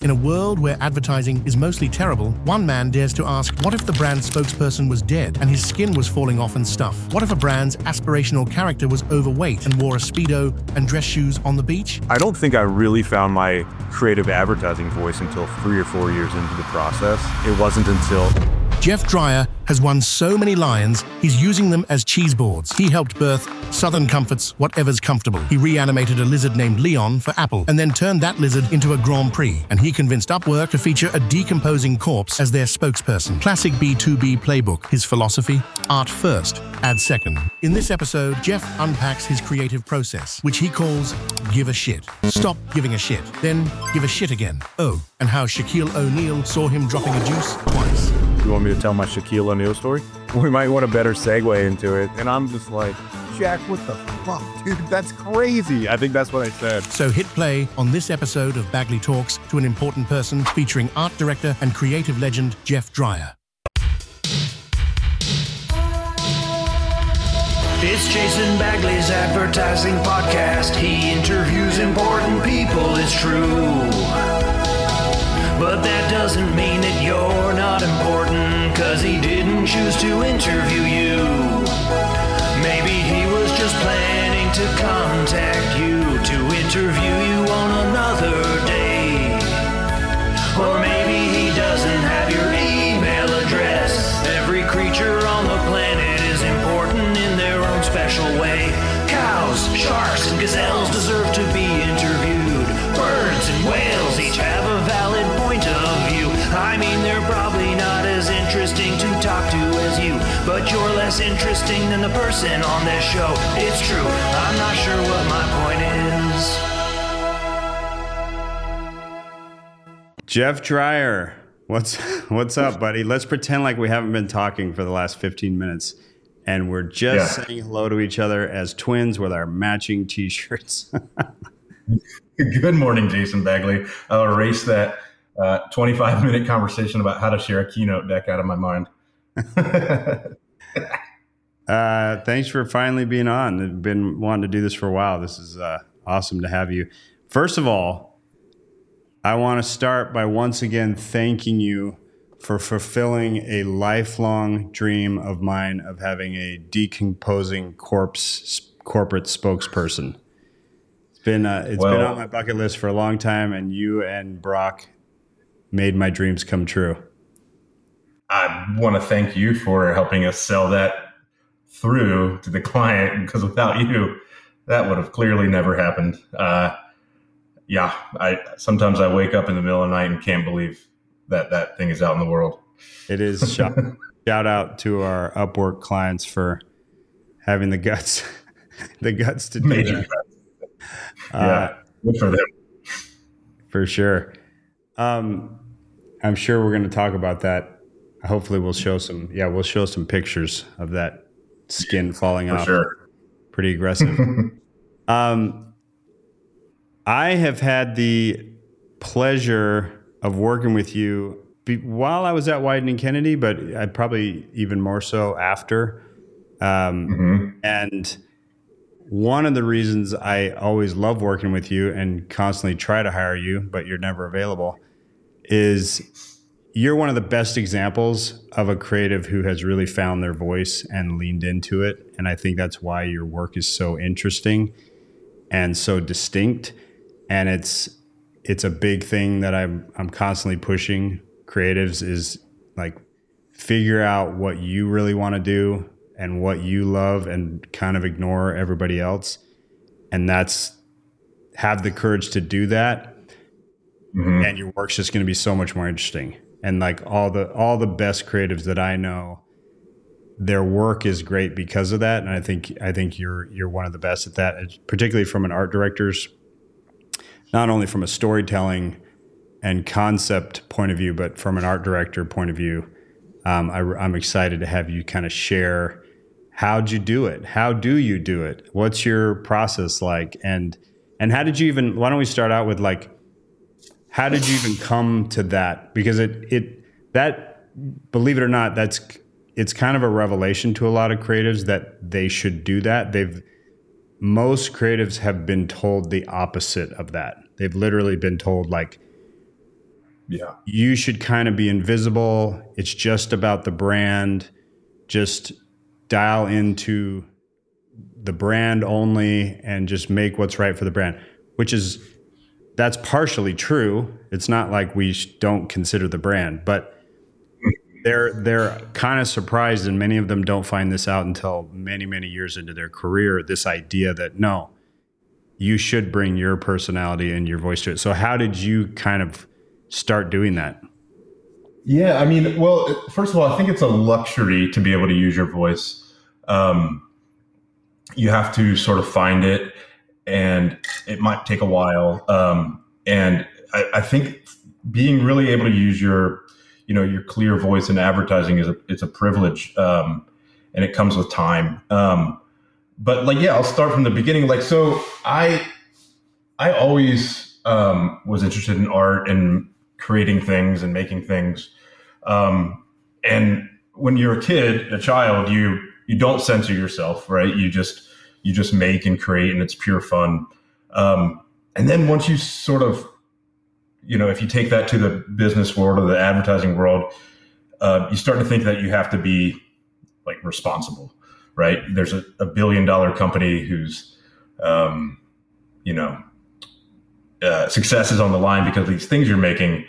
In a world where advertising is mostly terrible, one man dares to ask, what if the brand's spokesperson was dead and his skin was falling off and stuff? What if a brand's aspirational character was overweight and wore a Speedo and dress shoes on the beach? I don't think I really found my creative advertising voice until 3 or 4 years into the process. It wasn't until... Jeff Dreyer has won so many Lions, he's using them as cheese boards. He helped birth Southern Comfort's Whatever's Comfortable. He reanimated a lizard named Leon for Apple and then turned that lizard into a Grand Prix. And he convinced Upwork to feature a decomposing corpse as their spokesperson. Classic B2B playbook. His philosophy? Art first, ad second. In this episode, Jeff unpacks his creative process, which he calls give a shit. Stop giving a shit. Then give a shit again. Oh, and how Shaquille O'Neal saw him dropping a juice twice. You want me to tell my Shaquille O'Neal story? We might want a better segue into it. And I'm just like, Jack, what the fuck, dude? That's crazy. I think that's what I said. So hit play on this episode of Bagley Talks to an Important Person featuring art director and creative legend Jeff Dreyer. It's Jason Bagley's advertising podcast. He interviews important people, it's true. But that doesn't mean that you're not important, 'cause he didn't choose to interview you. Maybe he was just planning to contact you to interview you on another day. Or maybe he doesn't have your email address. Every creature on the planet is important in their own special way. Cows, sharks, and gazelles deserve to be interviewed. Birds and whales each have a valid point of view. I mean, they're probably not as interesting to talk to as you, but you're less interesting than the person on this show. It's true, I'm not sure what my point is. Jeff Dreyer, what's up, buddy? Let's pretend like we haven't been talking for the last 15 minutes, and we're just saying hello to each other as twins with our matching t-shirts. Good morning, Jason Bagley. I'll erase that 25-minute conversation about how to share a keynote deck out of my mind. Thanks for finally being on. I've been wanting to do this for a while. This is awesome to have you. First of all, I want to start by once again thanking you for fulfilling a lifelong dream of mine of having a decomposing corpse corporate spokesperson. It's been on my bucket list for a long time, and you and Brock made my dreams come true. I want to thank you for helping us sell that through to the client, because without you, that would have clearly never happened. Sometimes I wake up in the middle of the night and can't believe that thing is out in the world. It is. Shout out to our Upwork clients for having the guts to do that. Good for them. For sure. I'm sure we're going to talk about that. Hopefully we'll show some pictures of that skin falling off. For sure. Pretty aggressive. I have had the pleasure of working with you while I was at Wieden & Kennedy, but I probably even more so after. And one of the reasons I always love working with you and constantly try to hire you, but you're never available, is you're one of the best examples of a creative who has really found their voice and leaned into it. And I think that's why your work is so interesting and so distinct. And it's a big thing that I'm constantly pushing creatives, is like figure out what you really want to do and what you love and kind of ignore everybody else. And have the courage to do that. Mm-hmm. And your work's just going to be so much more interesting. And like all the best creatives that I know, their work is great because of that. And I think you're one of the best at that, particularly from an art director's, not only from a storytelling and concept point of view, but from an art director point of view. I'm excited to have you kind of share, how'd you do it? How do you do it? What's your process like? And how did you even, why don't we start out with like, how did you even come to that? Because that, believe it or not, it's kind of a revelation to a lot of creatives that they should do that. Most creatives have been told the opposite of that. They've literally been told like, Yeah. you should kind of be invisible. It's just about the brand. Just dial into the brand only and just make what's right for the brand, that's partially true. It's not like we don't consider the brand, but they're kind of surprised, and many of them don't find this out until many, many years into their career, this idea that no, you should bring your personality and your voice to it. So how did you kind of start doing that? Yeah, I mean, well, first of all, I think it's a luxury to be able to use your voice. You have to sort of find it, and it might take a while. And I think being really able to use your clear voice in advertising it's a privilege, and it comes with time. But like, yeah, I'll start from the beginning. Like, so I always was interested in art and creating things and making things. And when you're a child, you don't censor yourself, right? You just make and create, and it's pure fun. And then once you sort of, if you take that to the business world or the advertising world, you start to think that you have to be like responsible, right? There's a $1 billion company whose, success is on the line because of these things you're making.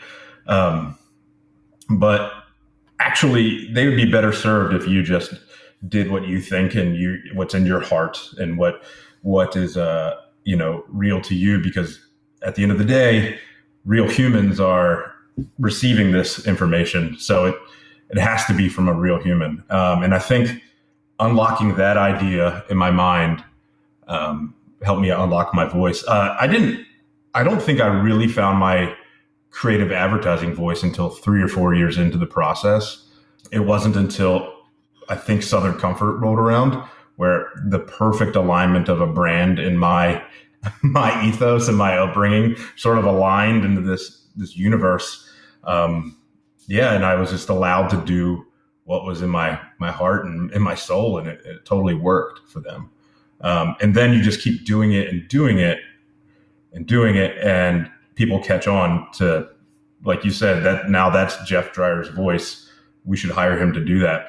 But actually, they would be better served if you just did what you think and what's in your heart and what is real to you. Because at the end of the day, real humans are receiving this information, so it has to be from a real human. And I think unlocking that idea in my mind helped me unlock my voice. I don't think I really found my creative advertising voice until 3 or 4 years into the process. It wasn't until I think Southern Comfort rolled around where the perfect alignment of a brand in my ethos and my upbringing sort of aligned into this universe. And I was just allowed to do what was in my heart and in my soul, and it totally worked for them. And then you just keep doing it and doing it and doing it, and people catch on to, like you said, that's Jeff Dreyer's voice. We should hire him to do that.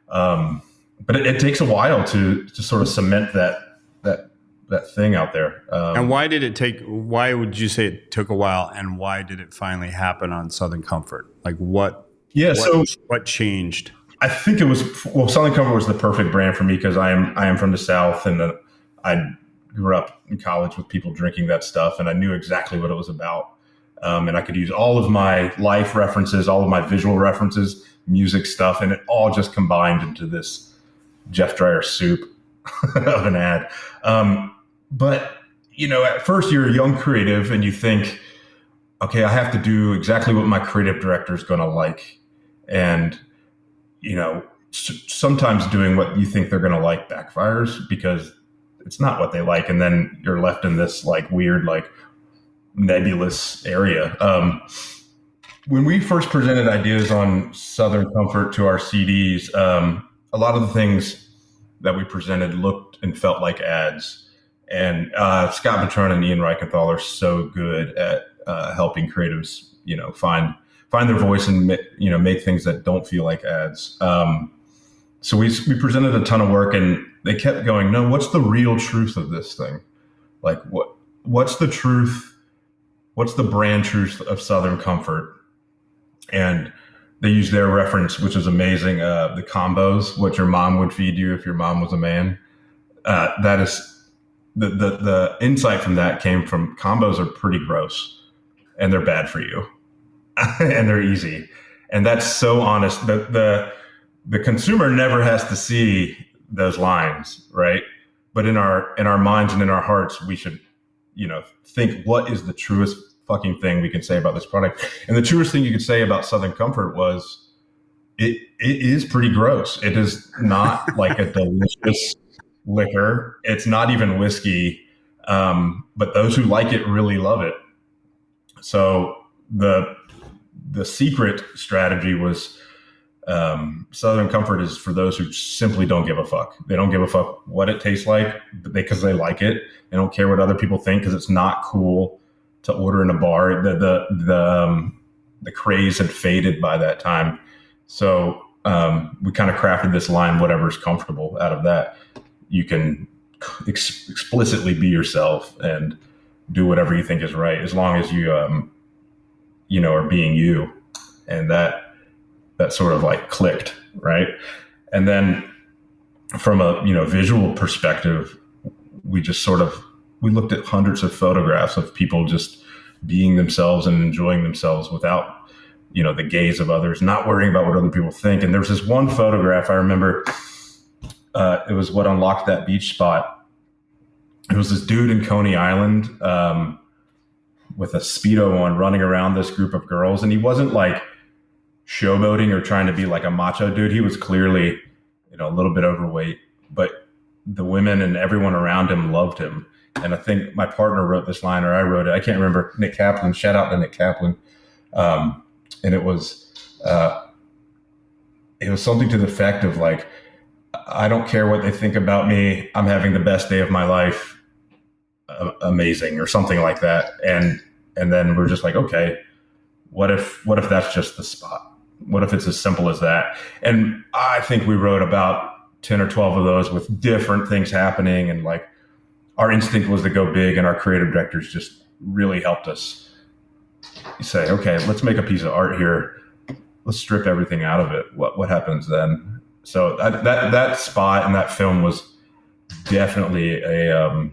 But it takes a while to sort of cement that thing out there. And why would you say it took a while, and why did it finally happen on Southern Comfort? Like what changed? I think it was, Southern Comfort was the perfect brand for me because I am from the South, and I grew up in college with people drinking that stuff, and I knew exactly what it was about. And I could use all of my life references, all of my visual references, music stuff, and it all just combined into this Jeff Dreyer soup of an ad. But, at first you're a young creative and you think, okay, I have to do exactly what my creative director is going to like. And, sometimes doing what you think they're going to like backfires because it's not what they like. And then you're left in this like weird, like nebulous area. When we first presented ideas on Southern Comfort to our CDs, a lot of the things that we presented looked and felt like ads. And Scott Vetron and Ian Reichenthal are so good at helping creatives, find their voice and make things that don't feel like ads. So we presented a ton of work, and they kept going, no, what's the real truth of this thing? Like what's the truth? What's the brand truth of Southern Comfort? And they used their reference, which is amazing. The combos, what your mom would feed you if your mom was a man. That is the insight from that came from combos are pretty gross and they're bad for you and they're easy. And that's so honest. The consumer never has to see those lines, right? But in our minds and in our hearts, we should, think what is the truest fucking thing we can say about this product. And the truest thing you could say about Southern Comfort was it is pretty gross. It is not like a delicious liquor. It's not even whiskey. But those who like it really love it. So the secret strategy was Southern Comfort is for those who simply don't give a fuck. They don't give a fuck what it tastes like because they like it. They don't care what other people think because it's not cool to order in a bar. The craze had faded by that time. So we kind of crafted this line, whatever's comfortable out of that. You can explicitly be yourself and do whatever you think is right, as long as you, are being you. And that sort of like clicked, right? And then from a, visual perspective, we looked at hundreds of photographs of people just being themselves and enjoying themselves without, the gaze of others, not worrying about what other people think. And there was this one photograph I remember, it was what unlocked that beach spot. It was this dude in Coney Island with a Speedo on running around this group of girls. And he wasn't like showboating or trying to be like a macho dude. He was clearly, a little bit overweight, but the women and everyone around him loved him. And I think my partner wrote this line, or I wrote it. I can't remember. Nick Kaplan. Shout out to Nick Kaplan. And it was something to the effect of like, I don't care what they think about me. I'm having the best day of my life. Amazing, or something like that. And then we're just like, okay, what if that's just the spot? What if it's as simple as that? And I think we wrote about 10 or 12 of those with different things happening. And like our instinct was to go big, and our creative directors just really helped us say, okay, let's make a piece of art here. Let's strip everything out of it. What happens then? So that spot and that film was definitely a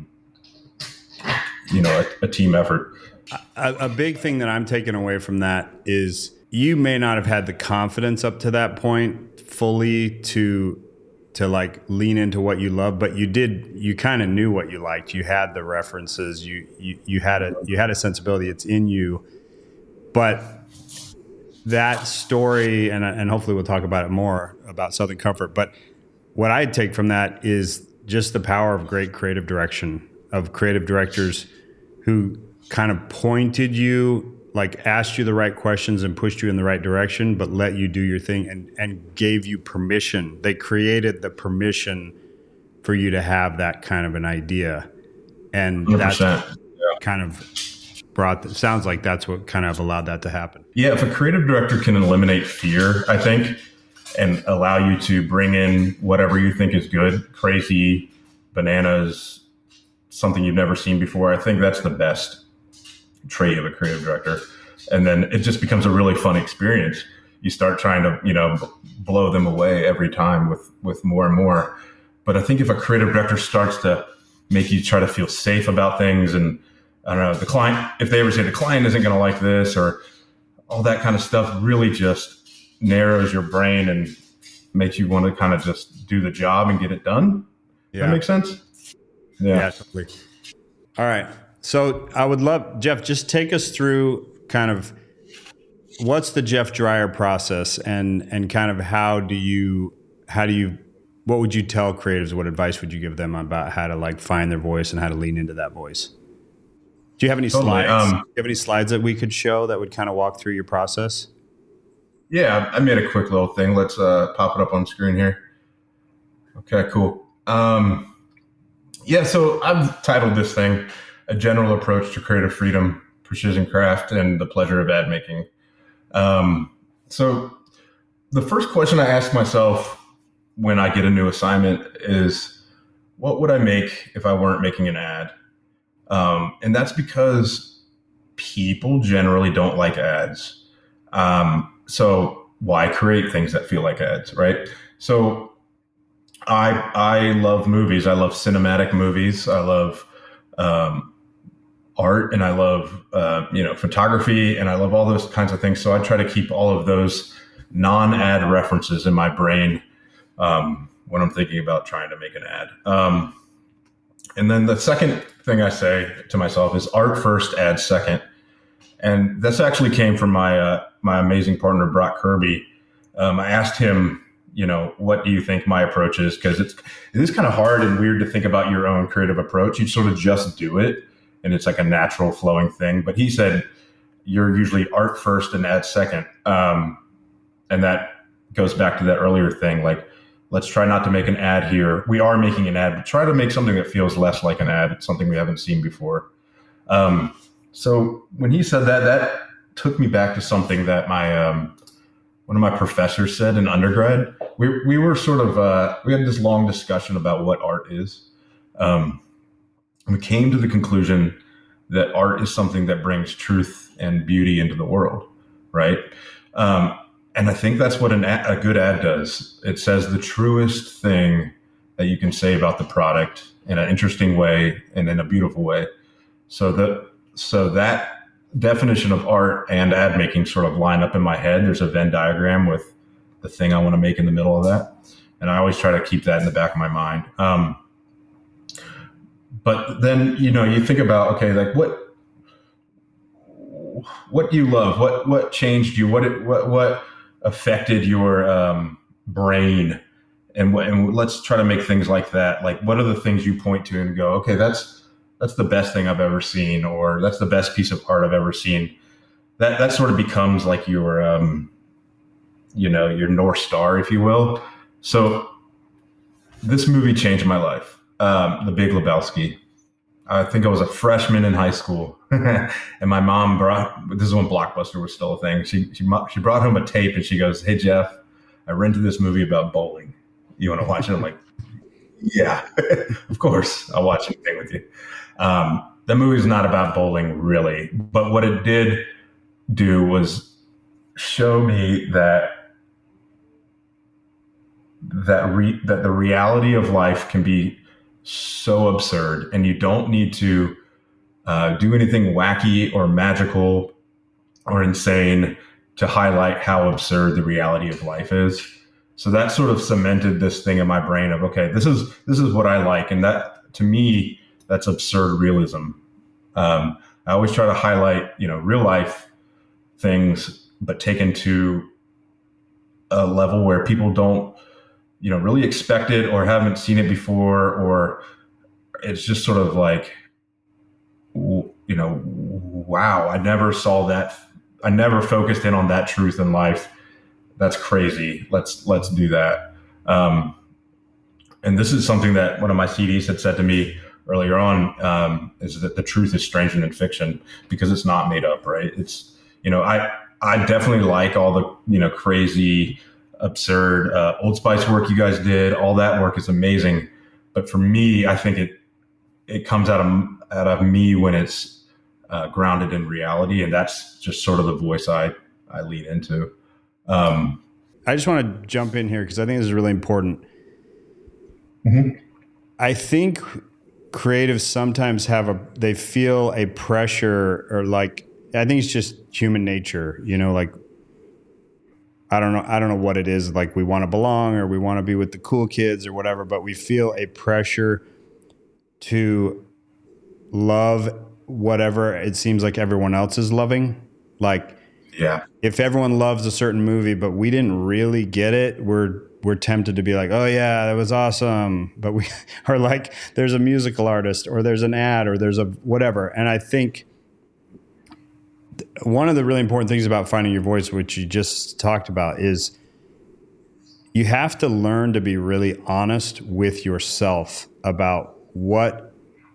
team effort. A big thing that I'm taking away from that is you may not have had the confidence up to that point fully to like lean into what you love, but you kind of knew what you liked. You had the references, you had a sensibility. It's in you. But that story, and hopefully we'll talk about it more about Southern Comfort, but what I take from that is just the power of great creative direction, of creative directors who kind of pointed you, like asked you the right questions and pushed you in the right direction, but let you do your thing and gave you permission. They created the permission for you to have that kind of an idea. And 100%. That's kind of sounds like that's what kind of allowed that to happen. Yeah, if a creative director can eliminate fear, I think, and allow you to bring in whatever you think is good, crazy, bananas, something you've never seen before, I think that's the best trait of a creative director. And then it just becomes a really fun experience. You start trying to, blow them away every time with more and more. But I think if a creative director starts to make you try to feel safe about things, and I don't know, the client, if they ever say the client isn't going to like this or all that kind of stuff, really just narrows your brain and makes you want to kind of just do the job and get it done. Yeah. That makes sense? Yeah, totally. All right. So I would love, Jeff, just take us through kind of what's the Jeff Dreyer process, and kind of what would you tell creatives? What advice would you give them about how to like find their voice and how to lean into that voice? Do you have any slides? Do you have any slides that we could show that would kind of walk through your process? Yeah, I made a quick little thing. Let's pop it up on screen here. Okay, cool. So I've titled this thing A General Approach to Creative Freedom, Precision Craft, and the Pleasure of Ad Making. So the first question I ask myself when I get a new assignment is, what would I make if I weren't making an ad? And that's because people generally don't like ads. So why create things that feel like ads, right? So I love movies. I love cinematic movies. I love art, and I love photography, and I love all those kinds of things. So I try to keep all of those non-ad references in my brain when I'm thinking about trying to make an ad. And then the second thing I say to myself is art first, ad second. And this actually came from my amazing partner, Brock Kirby. I asked him, what do you think my approach is? Because it is kind of hard and weird to think about your own creative approach. You sort of just do it, and it's like a natural flowing thing. But he said, you're usually art first and ad second. And that goes back to that earlier thing, like, let's try not to make an ad here. We are making an ad, but try to make something that feels less like an ad. It's something we haven't seen before. So when he said that took me back to something that my one of my professors said in undergrad. We were sort of we had this long discussion about what art is. We came to the conclusion that art is something that brings truth and beauty into the world, right? And I think that's what a good ad does. It says the truest thing that you can say about the product in an interesting way and in a beautiful way. So that definition of art and ad making sort of line up in my head. There's a Venn diagram with the thing I want to make in the middle of that. And I always try to keep that in the back of my mind. But then, you think about, okay, like what do you love? What changed you? What affected your brain? And let's try to make things like that. Like, what are the things you point to and go, okay, that's the best thing I've ever seen, or that's the best piece of art I've ever seen. That sort of becomes like your North Star, if you will. So this movie changed my life. The Big Lebowski. I think I was a freshman in high school, and my mom this is when Blockbuster was still a thing. She brought home a tape, and she goes, "Hey Jeff, I rented this movie about bowling. You want to watch it?" I'm like, "Yeah, of course, I'll watch anything with you." The movie is not about bowling, really, but what it did do was show me that the reality of life can be so absurd, and you don't need to do anything wacky or magical or insane to highlight how absurd the reality of life is. So that sort of cemented this thing in my brain of, okay, this is what I like, and that, to me, that's absurd realism. I always try to highlight, real life things, but taken to a level where people don't, really expect it or haven't seen it before, or it's just sort of like, wow, I never saw that. I never focused in on that truth in life. That's crazy. Let's do that. And this is something that one of my CDs had said to me earlier on, is that the truth is stranger than fiction, because it's not made up, right? It's, I definitely like all the, crazy, absurd Old Spice work you guys did. All that work is amazing. But for me, I think it comes out of me when it's grounded in reality. And that's just sort of the voice I lead into. I just want to jump in here because I think this is really important. Mm-hmm. I think creatives sometimes they feel a pressure, or like, I think it's just human nature, like, I don't know what it is. Like, we want to belong, or we want to be with the cool kids or whatever, but we feel a pressure to love whatever it seems like everyone else is loving. Like, yeah, if everyone loves a certain movie, but we didn't really get it, we're tempted to be like, oh yeah, that was awesome. But we are like, there's a musical artist, or there's an ad, or there's a whatever. And I think one of the really important things about finding your voice, which you just talked about, is you have to learn to be really honest with yourself about what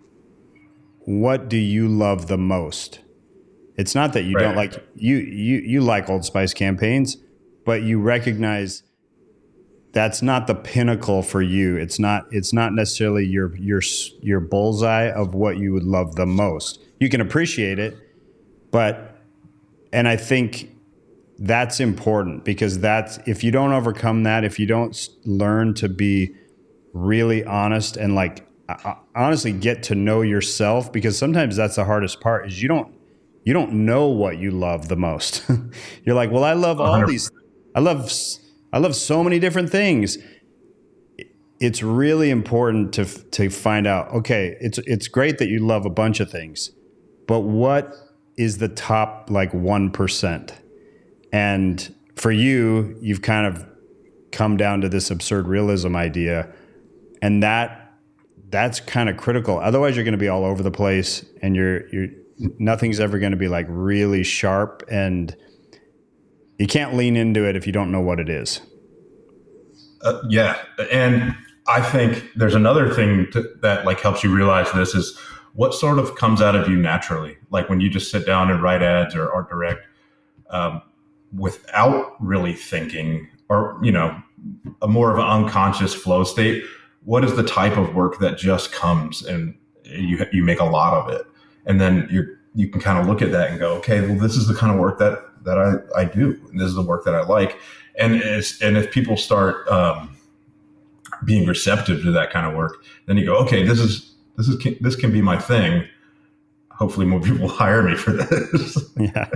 do you love the most. It's not that you right. don't like, you like Old Spice campaigns, but you recognize that's not the pinnacle for you. It's not necessarily your bullseye of what you would love the most. You can appreciate it, and I think that's important, because if you don't overcome that, if you don't learn to be really honest and like honestly get to know yourself, because sometimes that's the hardest part, is you don't know what you love the most. You're like, well, I love all 100%. these. I love so many different things. It's really important to find out, okay, it's great that you love a bunch of things, but what is the top like 1%? And for you've kind of come down to this absurd realism idea, and that's kind of critical. Otherwise, you're going to be all over the place, and nothing's ever going to be like really sharp, and you can't lean into it if you don't know what it is. Yeah. And I think there's another thing that like helps you realize this is what sort of comes out of you naturally. Like when you just sit down and write ads or art direct, without really thinking, or, a more of an unconscious flow state. What is the type of work that just comes and you make a lot of it? And then you can kind of look at that and go, okay, well, this is the kind of work that I do. And this is the work that I like. And if people start being receptive to that kind of work, then you go, okay, this can be my thing. Hopefully more people will hire me for this. Yeah.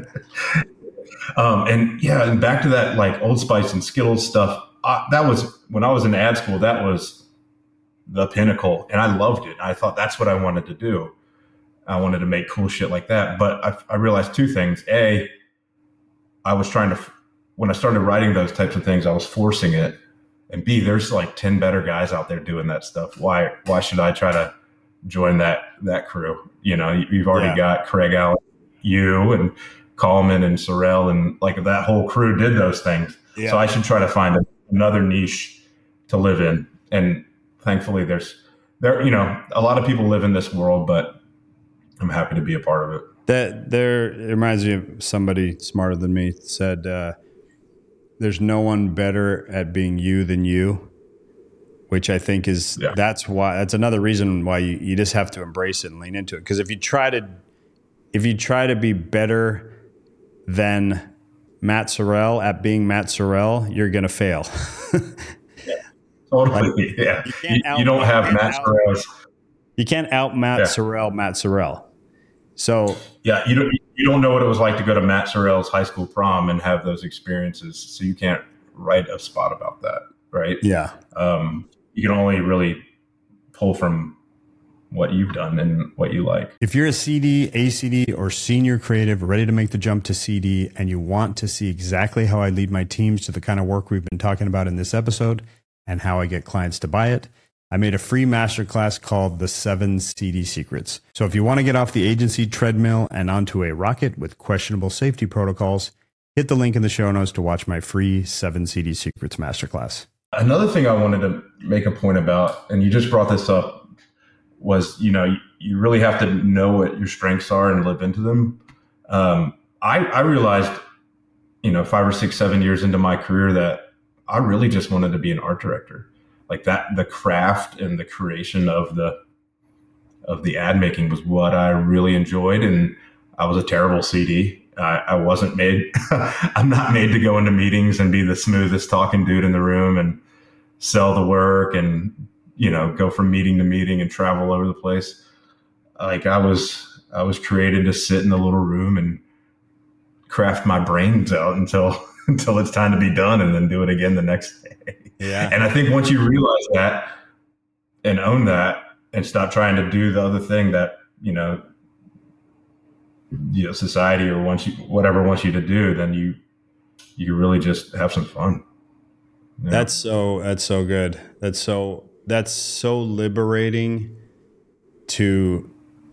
And back to that, like Old Spice and Skittles stuff. That was when I was in ad school, that was the pinnacle, and I loved it. I thought that's what I wanted to do. I wanted to make cool shit like that. But I realized two things. A, I was trying to, when I started writing those types of things, I was forcing it. And B, there's like 10 better guys out there doing that stuff. Why should I try to join that crew? You've already got Craig Allen, you and Coleman and Sorrell, and like that whole crew did those things. Yeah. So I should try to find another niche to live in. And thankfully there a lot of people live in this world, but I'm happy to be a part of it. It reminds me of somebody smarter than me said, there's no one better at being you than you, which I think is, that's another reason why you just have to embrace it and lean into it. Because if you try to be better than Matt Sorrell at being Matt Sorrell, you're going to fail. Totally. Yeah. You don't have Matt Sorrell's. You can't out Matt Sorrell. So yeah, you don't know what it was like to go to Matt Sorrell's high school prom and have those experiences. So you can't write a spot about that. Right. Yeah. You can only really pull from what you've done and what you like. If you're a CD, ACD, or senior creative ready to make the jump to CD and you want to see exactly how I lead my teams to the kind of work we've been talking about in this episode and how I get clients to buy it, I made a free masterclass called The 7 CD Secrets. So if you want to get off the agency treadmill and onto a rocket with questionable safety protocols, hit the link in the show notes to watch my free 7 CD Secrets masterclass. Another thing I wanted to make a point about, and you just brought this up, was, you really have to know what your strengths are and live into them. I realized, 5 or 6, 7 years into my career that I really just wanted to be an art director. Like that, the craft and the creation of the ad making was what I really enjoyed. And I was a terrible CD. I wasn't made, I'm not made to go into meetings and be the smoothest talking dude in the room and sell the work and, go from meeting to meeting and travel over the place. Like I was created to sit in a little room and craft my brains out until it's time to be done and then do it again the next day. Yeah. And I think once you realize that and own that and stop trying to do the other thing that, society or whatever wants you to do, then you really just have some fun. Yeah. That's so good. That's so liberating to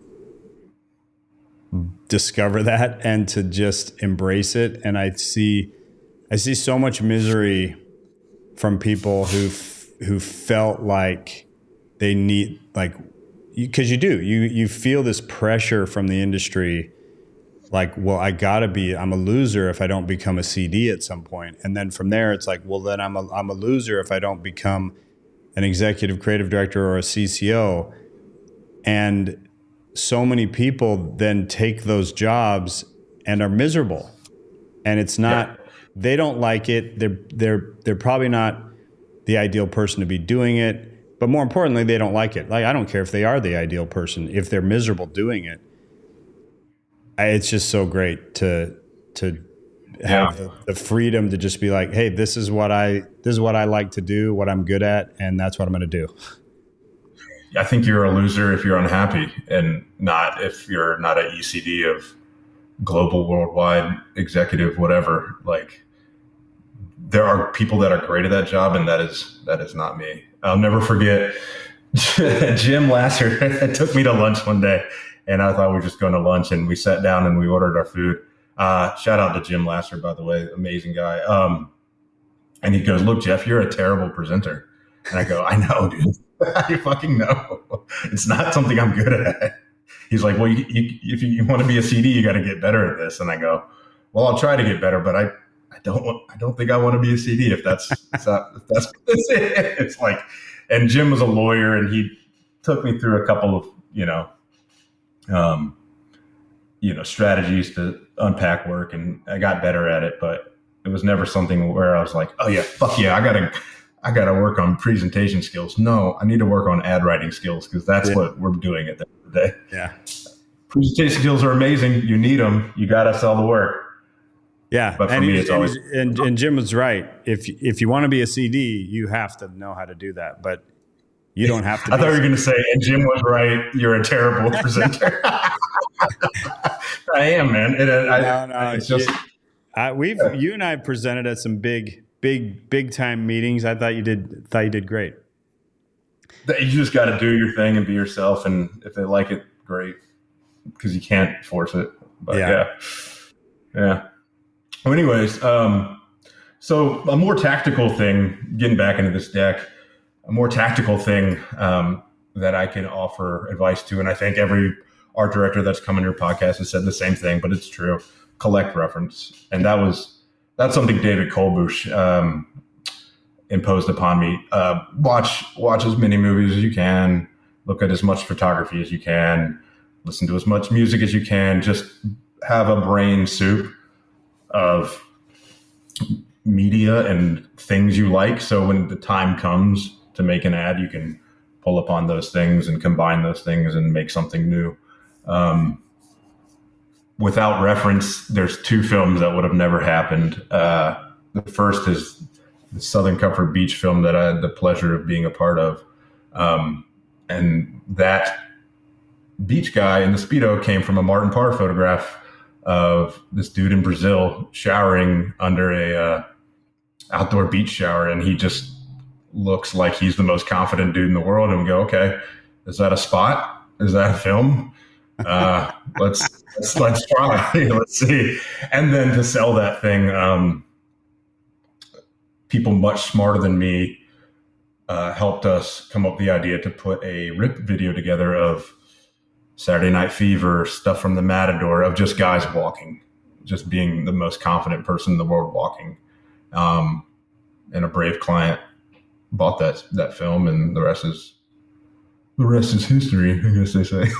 discover that and to just embrace it. And I see so much misery from people who felt like they need, like, because you feel this pressure from the industry, like, well, I'm a loser if I don't become a CD at some point. And then from there, it's like, well, then I'm a loser if I don't become an executive creative director or a CCO. And so many people then take those jobs and are miserable. And it's not, they don't like it. They're probably not the ideal person to be doing it. But more importantly, they don't like it. Like, I don't care if they are the ideal person, if they're miserable doing it. It's just so great to have the freedom to just be like, hey, this is what I like to do, what I'm good at, and that's what I'm going to do. I think you're a loser if you're unhappy, and not if you're not an ECD of global, worldwide, executive, whatever. Like, there are people that are great at that job, and that is not me. I'll never forget Jim Lasser took me to lunch one day, and I thought we were just going to lunch, and we sat down and we ordered our food. Shout out to Jim Lasser, by the way, amazing guy. And he goes, "Look, Jeff, you're a terrible presenter." And I go, "I know, dude. I fucking know. It's not something I'm good at." He's like, "Well, if you want to be a CD, you got to get better at this." And I go, well, I'll try to get better, but I don't think I want to be a CD if that's what this is. It's like, and Jim was a lawyer, and he took me through a couple of strategies to unpack work, and I got better at it, but it was never something where I was like, oh yeah, fuck yeah, I gotta work on presentation skills. No, I need to work on ad writing skills, because that's what we're doing at the end of the day. Yeah. Presentation skills are amazing. You need them. You got to sell the work. Yeah. But for me, it's always. And Jim was right. If you want to be a CD, you have to know how to do that. But you don't have to. I thought you were going to say, and Jim was right. You're a terrible presenter. I am, man. No. It's just. You and I presented at some big time meetings. I thought you did great. You just got to do your thing and be yourself. And if they like it, great. Because you can't force it. But yeah. Well, anyways, so a more tactical thing, getting back into this deck, a more tactical thing that I can offer advice to, and I think every art director that's come on your podcast has said the same thing, but it's true. Collect reference. And that's something David Kolbusz imposed upon me. Watch as many movies as you can, look at as much photography as you can, listen to as much music as you can, just have a brain soup of media and things you like. So when the time comes to make an ad, you can pull upon those things and combine those things and make something new. Without reference, there's two films that would have never happened. The first is the Southern Comfort Beach film that I had the pleasure of being a part of. And that beach guy in the Speedo came from a Martin Parr photograph of this dude in Brazil showering under a outdoor beach shower. And he just looks like he's the most confident dude in the world. And we go, okay, is that a spot? Is that a film? Let's try. Let's see. And then to sell that thing, people much smarter than me helped us come up with the idea to put a RIP video together of Saturday Night Fever, stuff from the Matador, of just guys walking, just being the most confident person in the world walking. And a brave client bought that film, and the rest is history, I guess they say.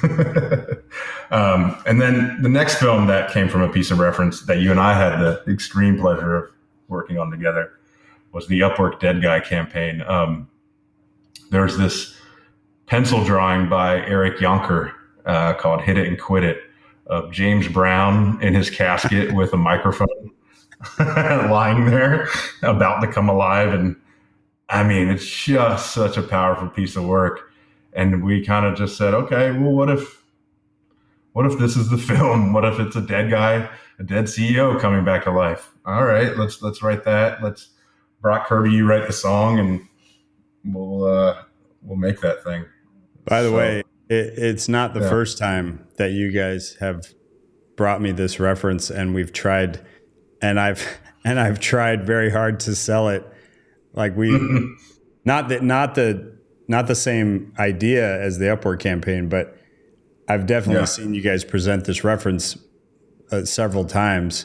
And then the next film that came from a piece of reference that you and I had the extreme pleasure of working on together was the Upwork Dead Guy campaign. There's this pencil drawing by Eric Yonker called Hit It and Quit It, of James Brown in his casket with a microphone lying there about to come alive. And I mean, it's just such a powerful piece of work. And we kind of just said, okay, well, what if this is the film? What if it's a dead guy, a dead CEO coming back to life? All right, let's write that. Let's, Brock Kirby, you write the song, and we'll make that thing. By the way, it's not the first time that you guys have brought me this reference, and we've tried, and I've tried very hard to sell it. Like not the same idea as the Upwork campaign, but I've definitely seen you guys present this reference several times,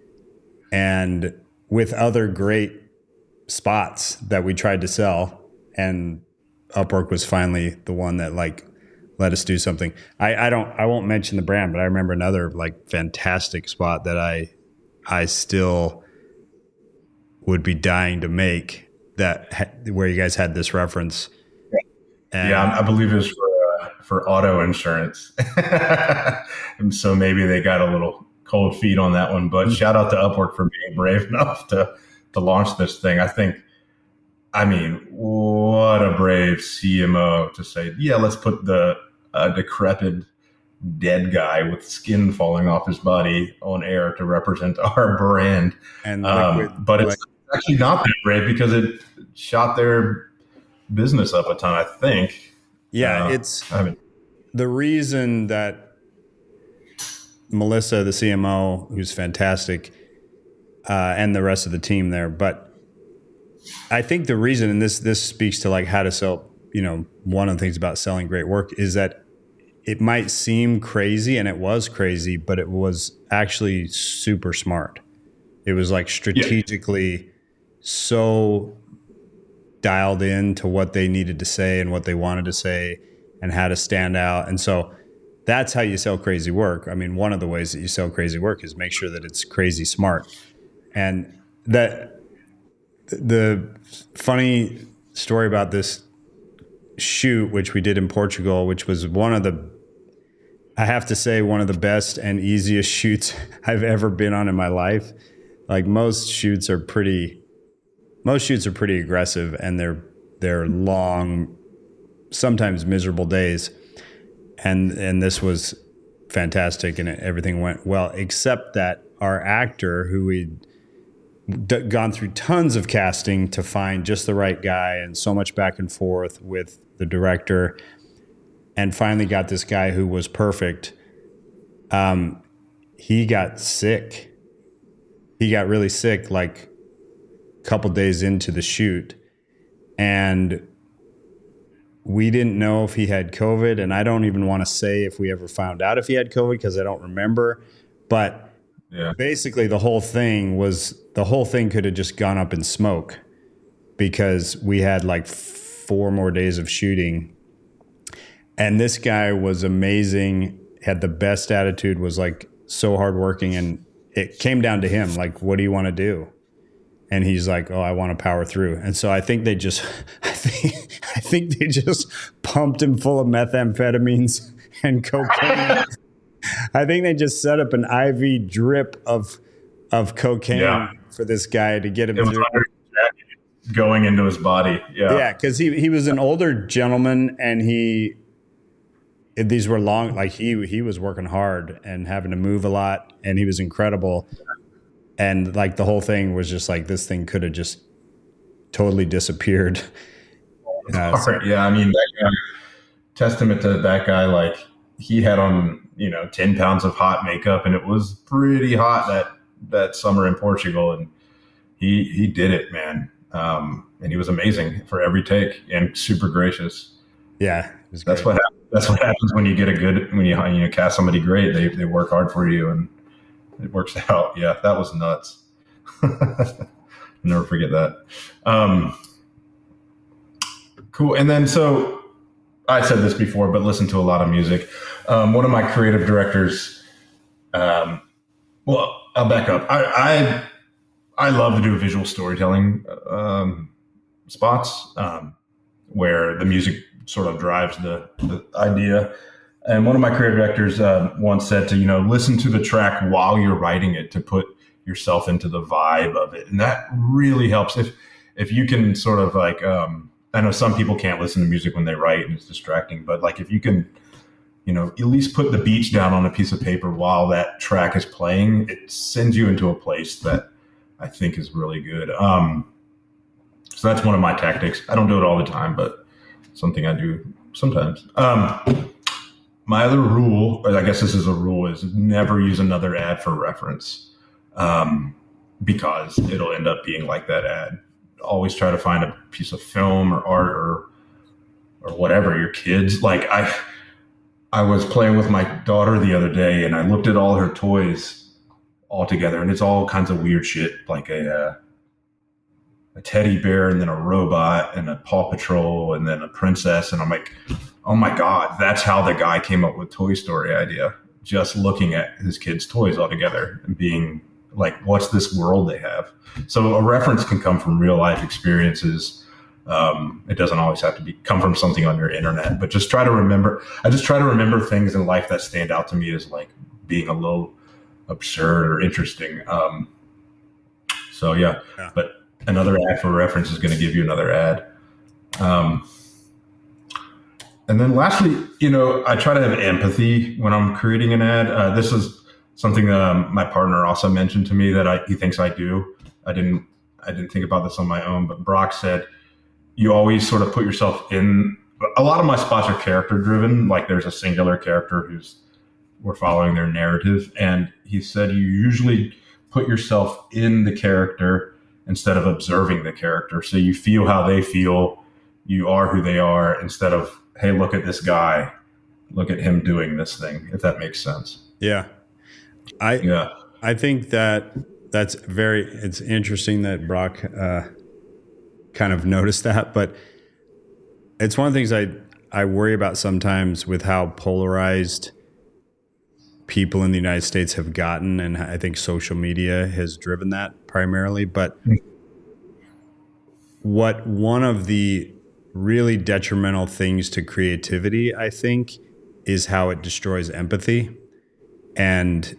and with other great spots that we tried to sell, and Upwork was finally the one that let us do something. I won't mention the brand, but I remember another fantastic spot that I still would be dying to make, where you guys had this reference. And I believe it was for auto insurance. And so maybe they got a little cold feet on that one, but shout out to Upwork for being brave enough to launch this thing. I mean, what a brave CMO to say, yeah, let's put the decrepit dead guy with skin falling off his body on air to represent our brand. And but it's actually not that brave, because it shot their business up a ton, I think. Yeah, the reason that Melissa, the CMO, who's fantastic, and the rest of the team there, but I think the reason, and this speaks to how to sell, one of the things about selling great work, is that it might seem crazy, and it was crazy, but it was actually super smart. It was like strategically so dialed in to what they needed to say and what they wanted to say and how to stand out. And so that's how you sell crazy work. I mean, one of the ways that you sell crazy work is make sure that it's crazy smart. And that the funny story about this shoot, which we did in Portugal, which was I have to say, one of the best and easiest shoots I've ever been on in my life. Like most shoots are pretty aggressive, and they're long, sometimes miserable days. And this was fantastic, and everything went well, except that our actor, who we'd gone through tons of casting to find just the right guy and so much back and forth with the director, and finally got this guy who was perfect. He got sick. He got really sick like a couple days into the shoot, and we didn't know if he had COVID, and I don't even want to say if we ever found out if he had COVID because I don't remember. But basically the whole thing could have just gone up in smoke because we had like 4 more days of shooting. And this guy was amazing, had the best attitude, was like so hardworking, and it came down to him, like, what do you want to do? And he's like, oh, I want to power through. And so I think they just pumped him full of methamphetamines and cocaine. I think they just set up an IV drip of cocaine for this guy to get him through. Going into his body. Yeah, because he was an older gentleman, and these were long, like he was working hard and having to move a lot, and he was incredible. And like the whole thing was just like, this thing could have just totally disappeared. Yeah, I mean, that guy, testament to that guy, like he had on, 10 pounds of hot makeup, and it was pretty hot that summer in Portugal, and he did it, man. And he was amazing for every take and super gracious. Yeah, that's what happens. That's what happens when you cast somebody great. They work hard for you, and it works out. Yeah, that was nuts. Never forget that. Cool. And then, so I said this before, but listen to a lot of music. One of my creative directors. Well, I'll back up. I love to do visual storytelling spots where the music sort of drives the idea. And one of my creative directors once said to, listen to the track while you're writing it to put yourself into the vibe of it. And that really helps if you can sort of like, I know some people can't listen to music when they write and it's distracting, but like if you can, at least put the beats down on a piece of paper while that track is playing, it sends you into a place that I think is really good. So that's one of my tactics. I don't do it all the time, but something I do sometimes. My other rule, or I guess this is a rule, is never use another ad for reference, because it'll end up being like that ad. Always try to find a piece of film or art or whatever, your kids. Like I was playing with my daughter the other day, and I looked at all her toys all together, and it's all kinds of weird shit, like a teddy bear, and then a robot, and a Paw Patrol, and then a princess. And I'm like, oh my God, that's how the guy came up with Toy Story idea. Just looking at his kids' toys all together and being like, what's this world they have? So a reference can come from real life experiences. It doesn't always have to come from something on your internet, but just try to remember. I just try to remember things in life that stand out to me as like being a little absurd or interesting. So yeah, but another ad for reference is going to give you another ad. And then lastly, I try to have empathy when I'm creating an ad. This is something my partner also mentioned to me that he thinks I do. I didn't think about this on my own, but Brock said, you always sort of put yourself in. A lot of my spots are character driven. Like there's a singular character we're following their narrative. And he said, you usually put yourself in the character instead of observing the character. So you feel how they feel. You are who they are, instead of, hey, look at this guy. look at him doing this thing, if that makes sense. Yeah. I think it's interesting that Brock kind of noticed that, but it's one of the things I worry about sometimes with how polarized people in the United States have gotten, and I think social media has driven that primarily. But what one of the really detrimental things to creativity, I think, is how it destroys empathy, and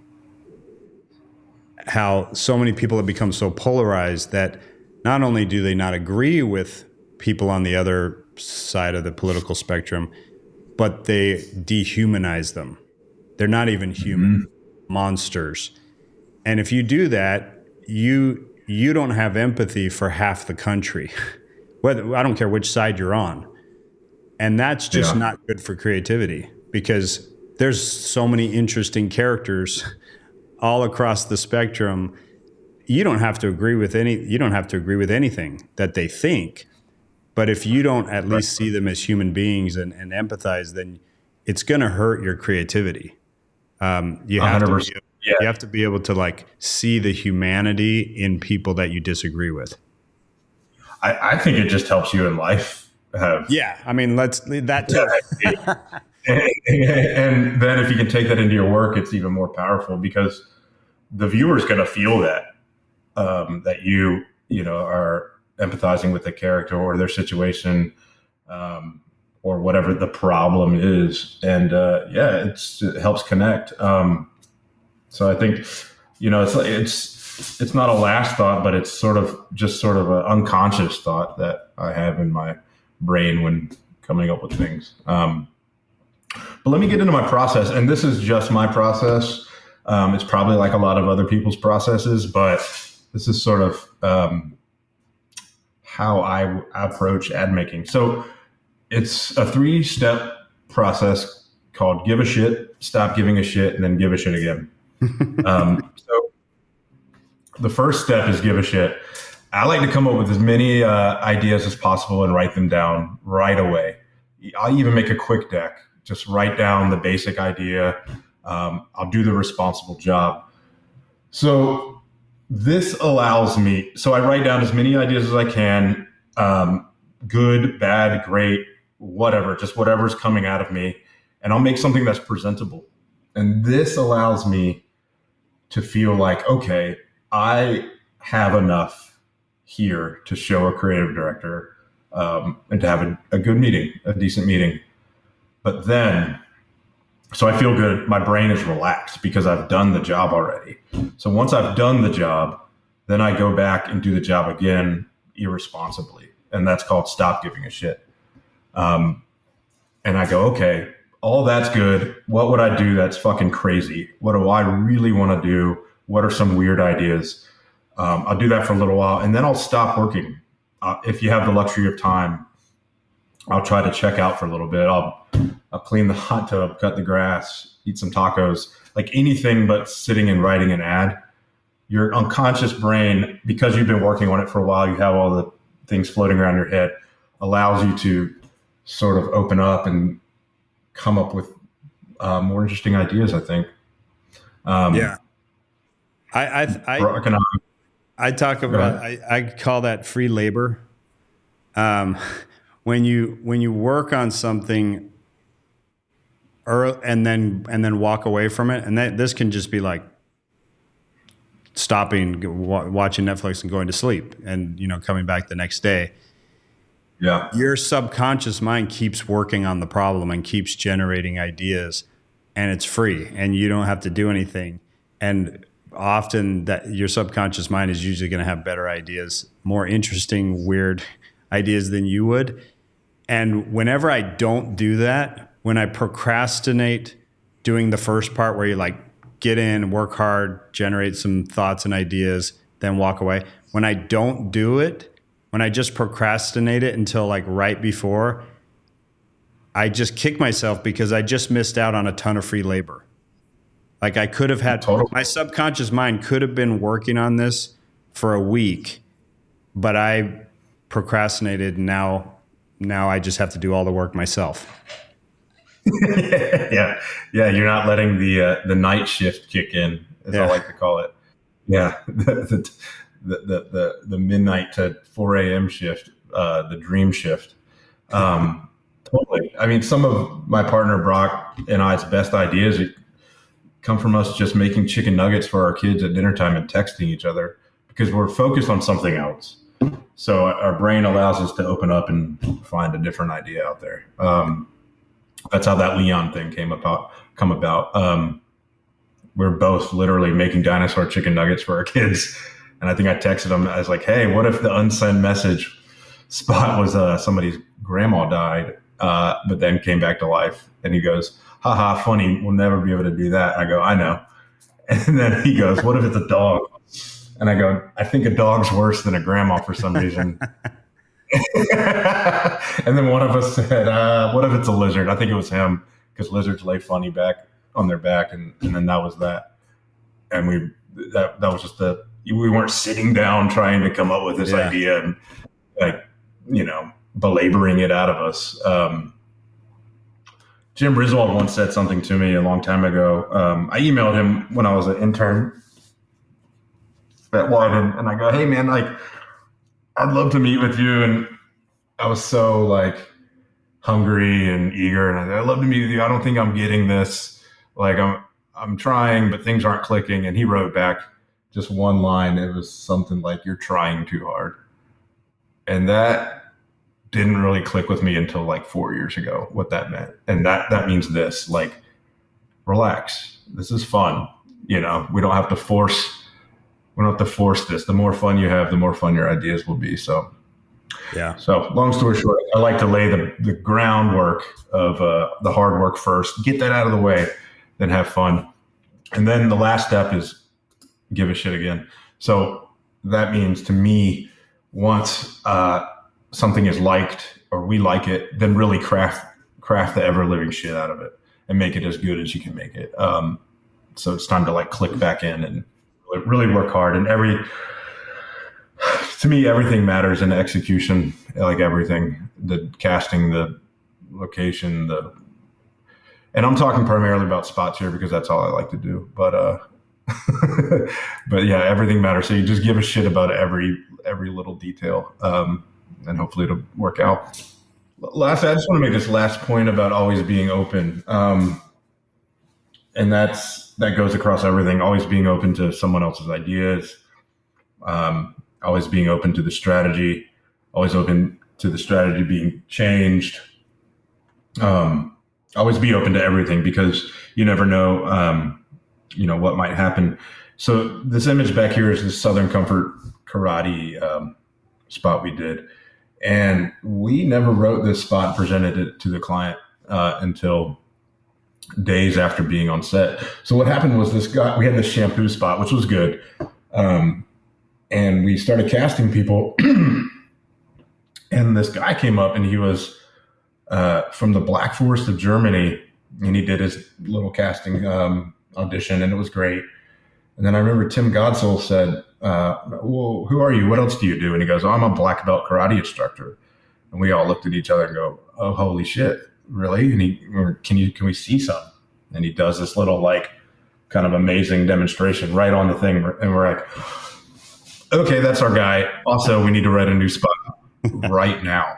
how so many people have become so polarized that not only do they not agree with people on the other side of the political spectrum, but they dehumanize them. They're not even human, monsters. And if you do that, you don't have empathy for half the country. Whether I don't care which side you're on. And that's just not good for creativity, because there's so many interesting characters all across the spectrum. You don't have to agree with anything that they think. But if you don't at least see them as human beings and empathize, then it's going to hurt your creativity. You have to be able to like see the humanity in people that you disagree with. I think it just helps you in life. I mean, let's leave that too. And then if you can take that into your work, it's even more powerful, because the viewer's going to feel that that you are empathizing with the character or their situation, or whatever the problem is, and it helps connect. So I think it's not a last thought, but it's sort of an unconscious thought that I have in my brain when coming up with things. But let me get into my process, and this is just my process. It's probably like a lot of other people's processes, but this is sort of how I approach ad making. So it's a 3-step process called give a shit, stop giving a shit, and then give a shit again. So the first step is give a shit. I like to come up with as many ideas as possible and write them down right away. I'll even make a quick deck. Just write down the basic idea. I'll do the responsible job. So this allows me, so I write down as many ideas as I can, good, bad, great, whatever, just whatever's coming out of me. And I'll make something that's presentable. And this allows me to feel like, okay, I have enough here to show a creative director and to have a good meeting, a decent meeting. But then, so I feel good. My brain is relaxed because I've done the job already. So once I've done the job, then I go back and do the job again irresponsibly. And that's called stop giving a shit. And I go, okay, all that's good. What would I do that's fucking crazy? What do I really want to do? What are some weird ideas? I'll do that for a little while, and then I'll stop working. If you have the luxury of time, I'll try to check out for a little bit. I'll clean the hot tub, cut the grass, eat some tacos, like anything but sitting and writing an ad. Your unconscious brain, because you've been working on it for a while, you have all the things floating around your head, allows you to sort of open up and come up with more interesting ideas, I think. I talk about, I call that free labor. When you work on something and then walk away from it, and this can just be like stopping, watching Netflix and going to sleep, and coming back the next day. Yeah, your subconscious mind keeps working on the problem and keeps generating ideas, and it's free, and you don't have to do anything. And often that your subconscious mind is usually going to have better ideas, more interesting, weird ideas than you would. And whenever I don't do that, when I procrastinate doing the first part where you like get in, work hard, generate some thoughts and ideas, then walk away. When I don't do it, when I just procrastinate it until like right before, I just kick myself because I just missed out on a ton of free labor. Like I could have had, my subconscious mind could have been working on this for a week, but I procrastinated. Now I just have to do all the work myself. yeah, yeah. You're not letting the night shift kick in, as I like to call it. Yeah, the midnight to 4 a.m. shift, the dream shift. Totally. I mean, some of my partner Brock and I's best ideas come from us just making chicken nuggets for our kids at dinner time and texting each other because we're focused on something else. So our brain allows us to open up and find a different idea out there. That's how that Leon thing come about. We're both literally making dinosaur chicken nuggets for our kids. And I think I texted him. I was like, hey, what if the unsent message spot was somebody's grandma died, but then came back to life? And he goes, haha, funny. We'll never be able to do that. I go, I know. And then he goes, what if it's a dog? And I go, I think a dog's worse than a grandma for some reason. And then one of us said, what if it's a lizard? I think it was him because lizards lay funny back on their back. And then that was that. And that was just we weren't sitting down trying to come up with this idea and belaboring it out of us. Jim Riswold once said something to me a long time ago. I emailed him when I was an intern at Wyden, and I go, hey man, I'd love to meet with you. And I was so hungry and eager, and I'd love to meet with you. I don't think I'm getting this. I'm trying, but things aren't clicking. And he wrote back just one line. It was something like, you're trying too hard. And that didn't really click with me until 4 years ago, what that meant. And that means this, relax. This is fun. We don't have to force this. The more fun you have, the more fun your ideas will be. So, yeah. So long story short, I like to lay the groundwork of the hard work first, get that out of the way, then have fun. And then the last step is give a shit again. So that means to me, once something is liked or we like it, then really craft the ever living shit out of it and make it as good as you can make it. So it's time to click back in and really work hard. And to me, everything matters in execution, everything, the casting, the location, and I'm talking primarily about spots here because that's all I like to do. But yeah, everything matters. So you just give a shit about every little detail, and hopefully it'll work out. Lastly, I just want to make this last point about always being open. And that goes across everything, always being open to someone else's ideas, always being open to the strategy, always open to the strategy being changed. Always be open to everything because you never know, what might happen. So this image back here is the Southern Comfort karate spot we did. And we never wrote this spot and presented it to the client until days after being on set. So what happened was we had this shampoo spot, which was good. And we started casting people. And this guy came up and he was from the Black Forest of Germany. And he did his little casting audition, and it was great. And then I remember Tim Godsell said, well, who are you? What else do you do? And he goes, I'm a black belt karate instructor. And we all looked at each other and go, oh, holy shit, really? And can we see some? And he does this little kind of amazing demonstration right on the thing. And we're like, okay, that's our guy. Also, we need to write a new spot right now.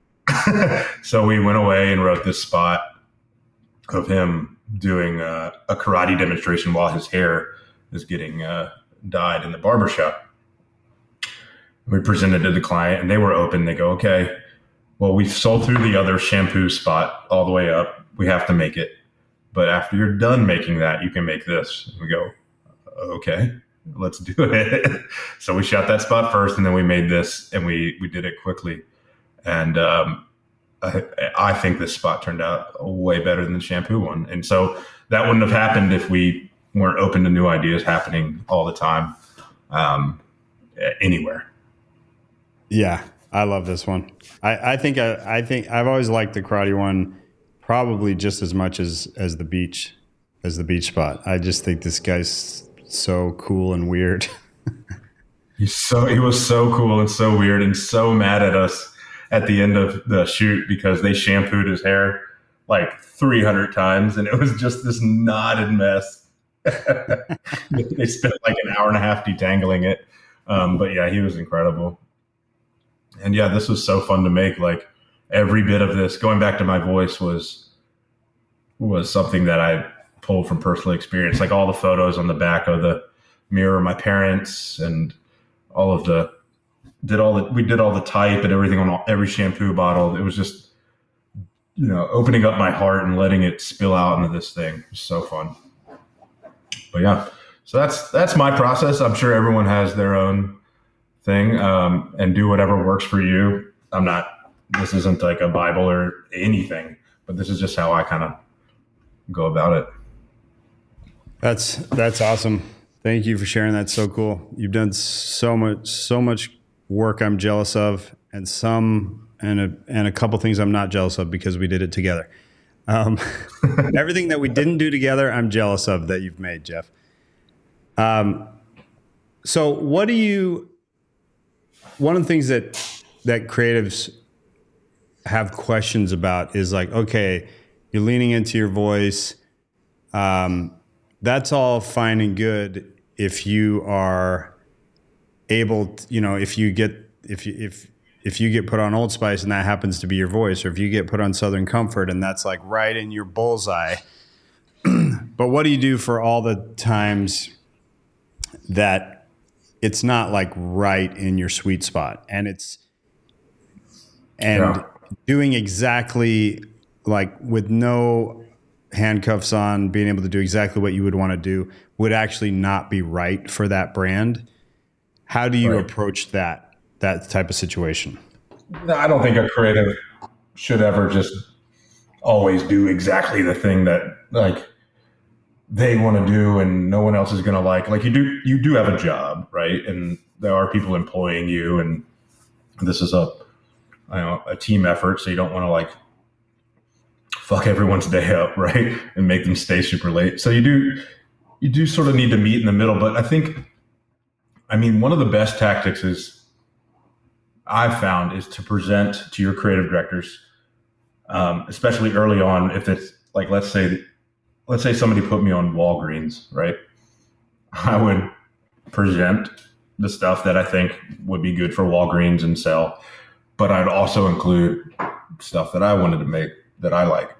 So we went away and wrote this spot of him doing a karate demonstration while his hair is getting dyed in the barbershop. We presented to the client and they were open. They go, okay, well, we've sold through the other shampoo spot all the way up. We have to make it. But after you're done making that, you can make this. And we go, okay, let's do it. So we shot that spot first and then we made this and we did it quickly. And I think this spot turned out way better than the shampoo one. And so that wouldn't have happened if we weren't open to new ideas happening all the time, anywhere. Yeah, I love this one. I think I've always liked the karate one probably just as much as the beach spot. I just think this guy's so cool and weird. He was so cool and so weird and so mad at us at the end of the shoot because they shampooed his hair like 300 times, and it was just this knotted mess. They spent like an hour and a half detangling it. But yeah, he was incredible. And yeah, this was so fun to make. Like every bit of this, going back to my voice, was something that I pulled from personal experience. Like all the photos on the back of the mirror, my parents, and all of we did all the type and everything on every shampoo bottle. It was just, opening up my heart and letting it spill out into this thing. It was so fun. But yeah, so that's my process. I'm sure everyone has their own thing, and do whatever works for you. This isn't like a Bible or anything, but this is just how I kind of go about it. That's awesome. Thank you for sharing. That's so cool. You've done so much work I'm jealous of, and a couple things I'm not jealous of because we did it together. Everything that we didn't do together, I'm jealous of that you've made, Jeff. So one of the things that creatives have questions about is like, okay, you're leaning into your voice. That's all fine and good if you are able to, if you get put on Old Spice and that happens to be your voice, or if you get put on Southern Comfort and that's like right in your bullseye. But what do you do for all the times that it's not like right in your sweet spot doing exactly like with no handcuffs on, being able to do exactly what you would want to do would actually not be right for that brand? How do you approach that type of situation? No, I don't think a creative should ever just always do exactly the thing that like they want to do and no one else is going to like you do have a job, right? And there are people employing you, and this is a team effort. So you don't want to like fuck everyone's day up, right? And make them stay super late. So you do sort of need to meet in the middle. But one of the best tactics I've found is to present to your creative directors, especially early on. If it's like, let's say somebody put me on Walgreens, right? I would present the stuff that I think would be good for Walgreens and sell, but I'd also include stuff that I wanted to make that I like.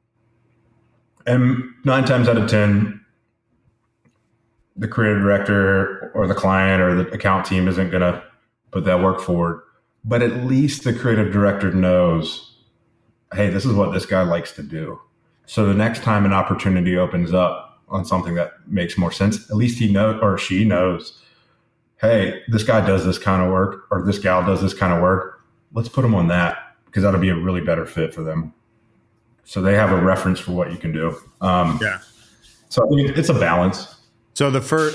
And 9 times out of 10, the creative director or the client or the account team isn't going to put that work forward. But at least the creative director knows, hey, this is what this guy likes to do. So the next time an opportunity opens up on something that makes more sense, at least he knows or she knows, hey, this guy does this kind of work, or this gal does this kind of work. Let's put them on that, because that'll be a really better fit for them. So they have a reference for what you can do. So I think it's a balance. So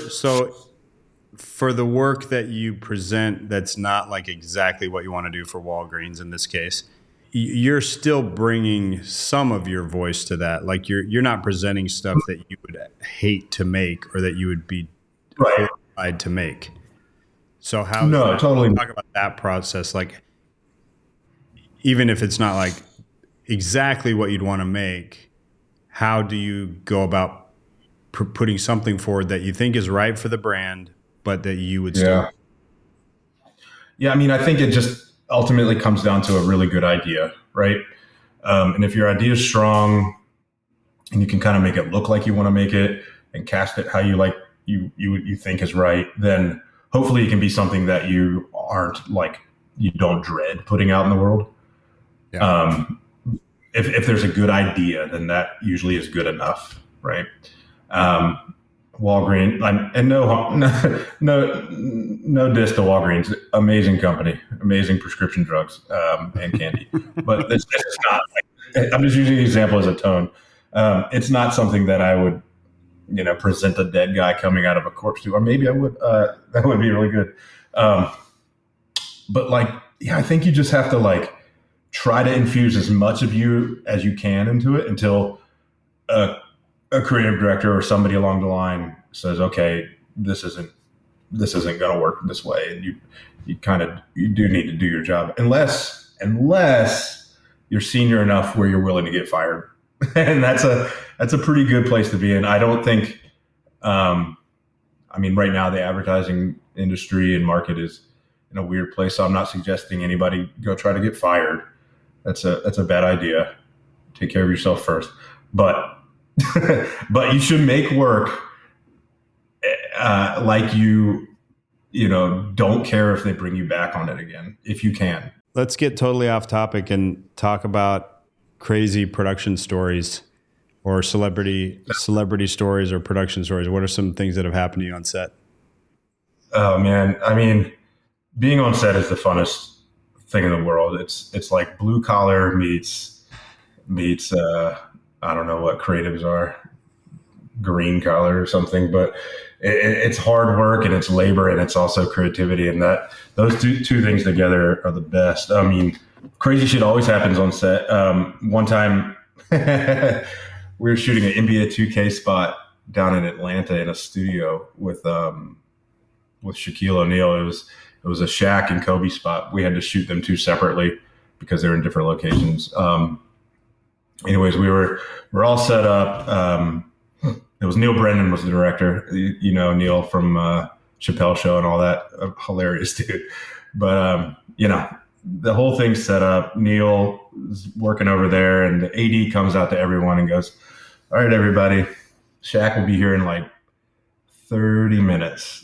for the work that you present, that's not like exactly what you want to do for Walgreens in this case, you're still bringing some of your voice to that. Like you're not presenting stuff that you would hate to make or that you would be horrified to make. So totally talk about that process? Like, even if it's not like exactly what you'd want to make, how do you go about putting something forward that you think is right for the brand, but that you would still? Yeah. I think it just ultimately comes down to a really good idea, right? And if your idea is strong and you can kind of make it look like you want to make it and cast it how you like, you think is right, then hopefully it can be something that you don't dread putting out in the world. Yeah. If there's a good idea, then that usually is good enough, right? Walgreens, and no diss to Walgreens, amazing company, amazing prescription drugs and candy, but it's not. I'm just using the example as a tone. It's not something that I would, present a dead guy coming out of a corpse to, or maybe I would. That would be really good. But I think you just have to try to infuse as much of you as you can into it until a creative director or somebody along the line says, okay, this isn't going to work this way. And you do need to do your job unless you're senior enough where you're willing to get fired. And that's a pretty good place to be in. I don't think, right now the advertising industry and market is in a weird place. So I'm not suggesting anybody go try to get fired. That's a bad idea. Take care of yourself first. But but you should make work like you don't care if they bring you back on it again, if you can. Let's get totally off topic and talk about crazy production stories or celebrity stories or production stories. What are some things that have happened to you on set? Oh man. Being on set is the funnest thing in the world. It's like blue collar meets I don't know what creatives are, green collar or something, but it's hard work and it's labor and it's also creativity, and that those two things together are the best. Crazy shit always happens on set. One time we were shooting an NBA 2K spot down in Atlanta in a studio with Shaquille O'Neal. It was a Shaq and Kobe spot. We had to shoot them two separately because they were in different locations. Anyways, we're all set up. It was Neil Brennan was the director. Neil from Chappelle Show and all that. Hilarious dude. But the whole thing's set up. Neil is working over there, and the AD comes out to everyone and goes, "All right, everybody, Shaq will be here in like 30 minutes.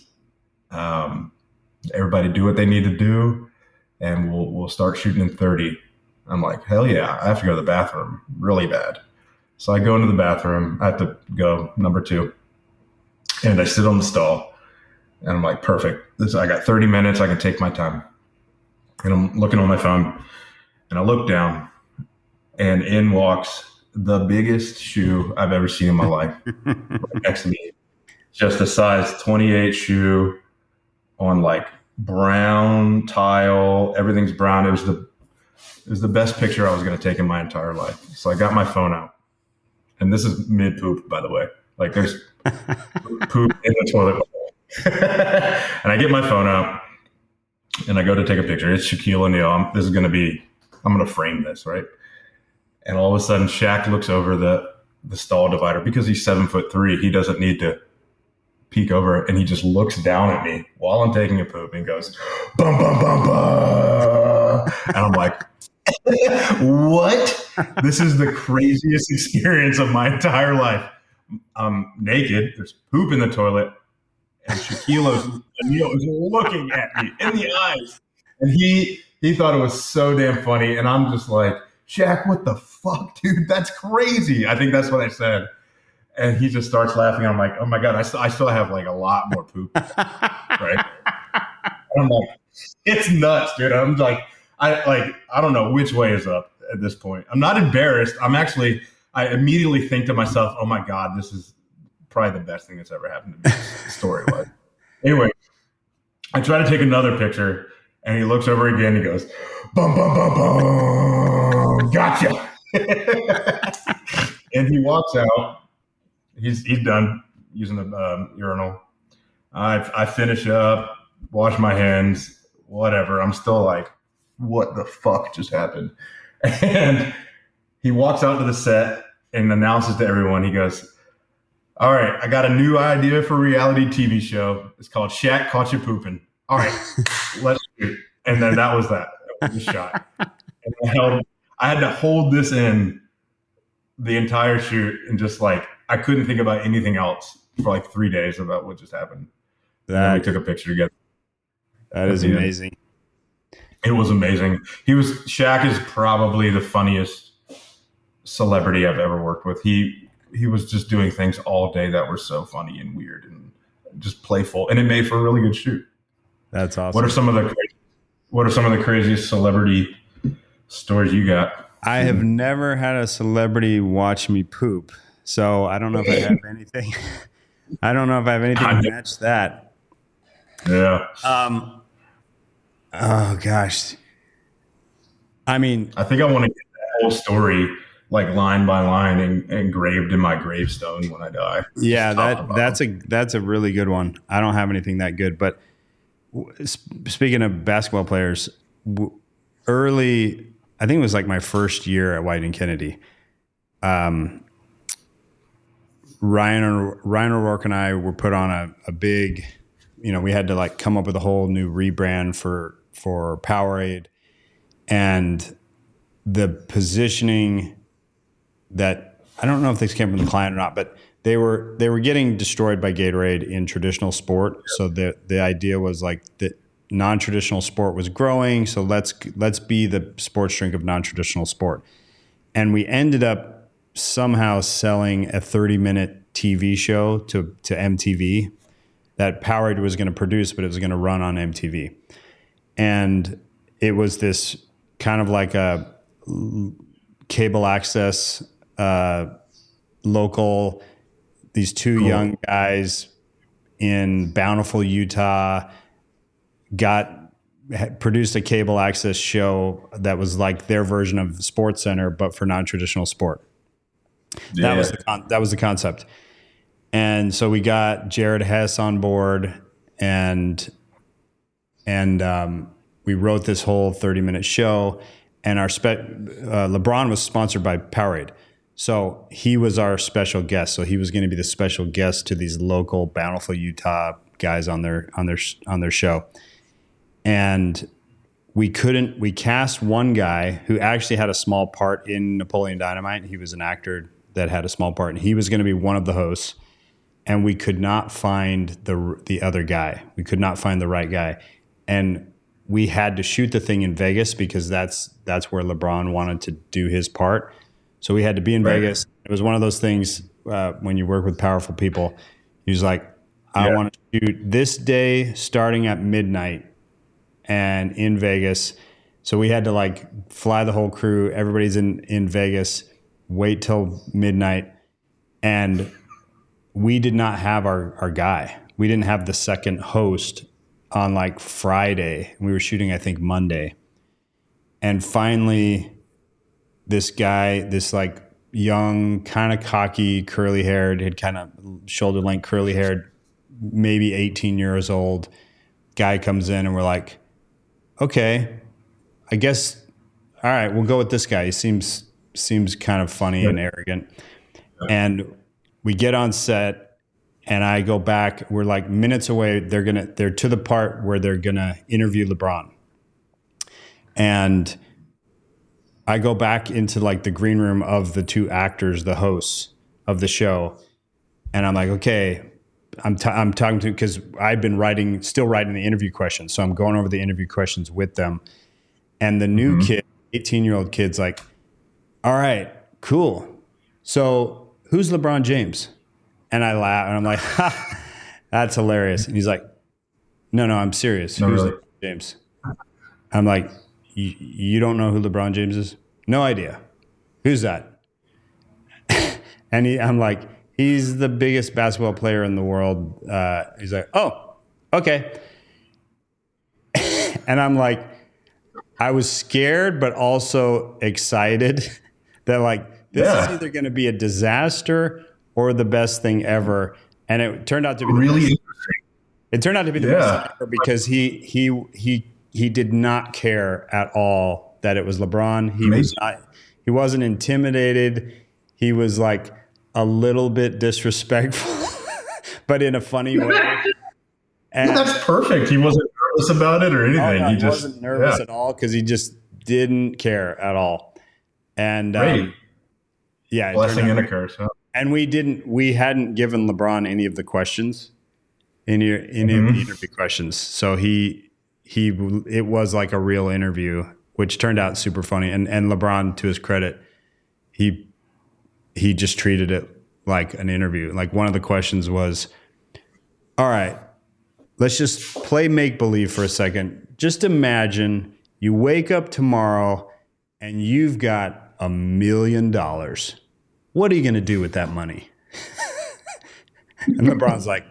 Everybody do what they need to do, and we'll start shooting in 30." I'm like, hell yeah, I have to go to the bathroom really bad. So I go into the bathroom. I have to go number 2. And I sit on the stall. And I'm like, perfect. I got 30 minutes. I can take my time. And I'm looking on my phone. And I look down. And in walks the biggest shoe I've ever seen in my life. Right next to me. Just a size 28 shoe on like brown tile. Everything's brown. It was the best picture I was going to take in my entire life. So I got my phone out. And this is mid poop, by the way. Like there's poop in the toilet bowl. And I get my phone out and I go to take a picture. It's Shaquille O'Neal. I'm going to frame this, right? And all of a sudden Shaq looks over the stall divider because he's 7'3". He doesn't need to peek over, and he just looks down at me while I'm taking a poop and goes, bum, bum, bum, bum. And I'm like, what? This is the craziest experience of my entire life. I'm naked. There's poop in the toilet. And Shaquille O'Neal is looking at me in the eyes. And he thought it was so damn funny. And I'm just like, Shaq, what the fuck, dude? That's crazy. I think that's what I said. And he just starts laughing. I'm like, oh my God, I still have like a lot more poop. Right? And I'm like, it's nuts, dude. I'm like, I don't know which way is up at this point. I'm not embarrassed. I immediately think to myself, oh my God, this is probably the best thing that's ever happened to me story-wise. Anyway, I try to take another picture and he looks over again. He goes, bum, bum, bum, bum, gotcha. And he walks out. He's done using the urinal. I finish up, wash my hands, whatever. I'm still like, what the fuck just happened? And he walks out to the set and announces to everyone, he goes, all right, I got a new idea for a reality TV show. It's called Shaq Caught You Pooping. All right, let's shoot. And then that was that. That was the shot. And I had to hold this in the entire shoot and just like, I couldn't think about anything else for like 3 days about what just happened. And we took a picture together. That is amazing. It was amazing. Shaq is probably the funniest celebrity I've ever worked with. He was just doing things all day that were so funny and weird and just playful, and it made for a really good shoot. That's awesome. What are some of the craziest celebrity stories you got? I have never had a celebrity watch me poop, so I don't know if I have anything. I don't know if I have anything to match that. Yeah. Oh gosh. I mean, I think I want to get that whole story like line by line and engraved in my gravestone when I die. Yeah, that's a really good one. I don't have anything that good, but speaking of basketball players, early, I think it was like my first year at White and Kennedy. Ryan O'Rourke and I were put on a big, we had to like come up with a whole new rebrand for Powerade, and the positioning that, I don't know if this came from the client or not, but they were getting destroyed by Gatorade in traditional sport. So the idea was like that non-traditional sport was growing. So let's be the sports drink of non-traditional sport. And we ended up somehow selling a 30-minute TV show to MTV that Powerade was going to produce, but it was going to run on MTV. And it was this kind of like a cable access, local, these two young guys in Bountiful, Utah, produced a cable access show that was like their version of SportsCenter, but for non-traditional sport. Yeah. That was the concept. And so we got Jared Hess on board, and we wrote this whole 30-minute show. And our LeBron was sponsored by Powerade, so he was our special guest. So he was going to be the special guest to these local Bountiful, Utah guys on their show. And we cast one guy who actually had a small part in Napoleon Dynamite. He was an actor that had a small part, and he was going to be one of the hosts. And we could not find the other guy. We could not find the right guy. And we had to shoot the thing in Vegas because that's where LeBron wanted to do his part. So we had to be in Vegas. It was one of those things when you work with powerful people. He was like, I want to shoot this day starting at midnight and in Vegas. So we had to like fly the whole crew. Everybody's in Vegas, wait till midnight. And we did not have our guy. We didn't have the second host on like Friday. We were shooting, I think, Monday. And finally, this guy, this like young, kind of cocky, curly haired, had kind of shoulder length curly haired, maybe 18 years old guy comes in, and we're like, okay, I guess, all right, we'll go with this guy. He seems kind of funny and arrogant. And we get on set, and I go back. We're like minutes away. They're to the part where they're gonna interview LeBron. And I go back into like the green room of the two actors, the hosts of the show, and I'm like, okay, I'm talking to, because I've been still writing the interview questions, so I'm going over the interview questions with them. And the new kid, 18-year-old kid's like, all right, cool. So who's LeBron James? And I laugh, and I'm like, ha, that's hilarious. And he's like, no, I'm serious. Who's LeBron James? I'm like, you don't know who LeBron James is? No idea. Who's that? And I'm like, he's the biggest basketball player in the world. He's like, oh, okay. And I'm like, I was scared, but also excited that like, this is either going to be a disaster or the best thing ever. And it turned out to be really interesting. It turned out to be the best thing ever because he did not care at all that it was LeBron. He wasn't intimidated. He was like a little bit disrespectful, but in a funny way. And that's perfect. He wasn't nervous about it or anything. No, he wasn't nervous at all because he just didn't care at all. And blessing and a curse. Huh? And we hadn't given LeBron any of the questions, any of the interview questions. So it was like a real interview, which turned out super funny. And LeBron, to his credit, he just treated it like an interview. Like one of the questions was, all right, let's just play make-believe for a second. Just imagine you wake up tomorrow and you've got $1 million. What are you going to do with that money? And LeBron's like,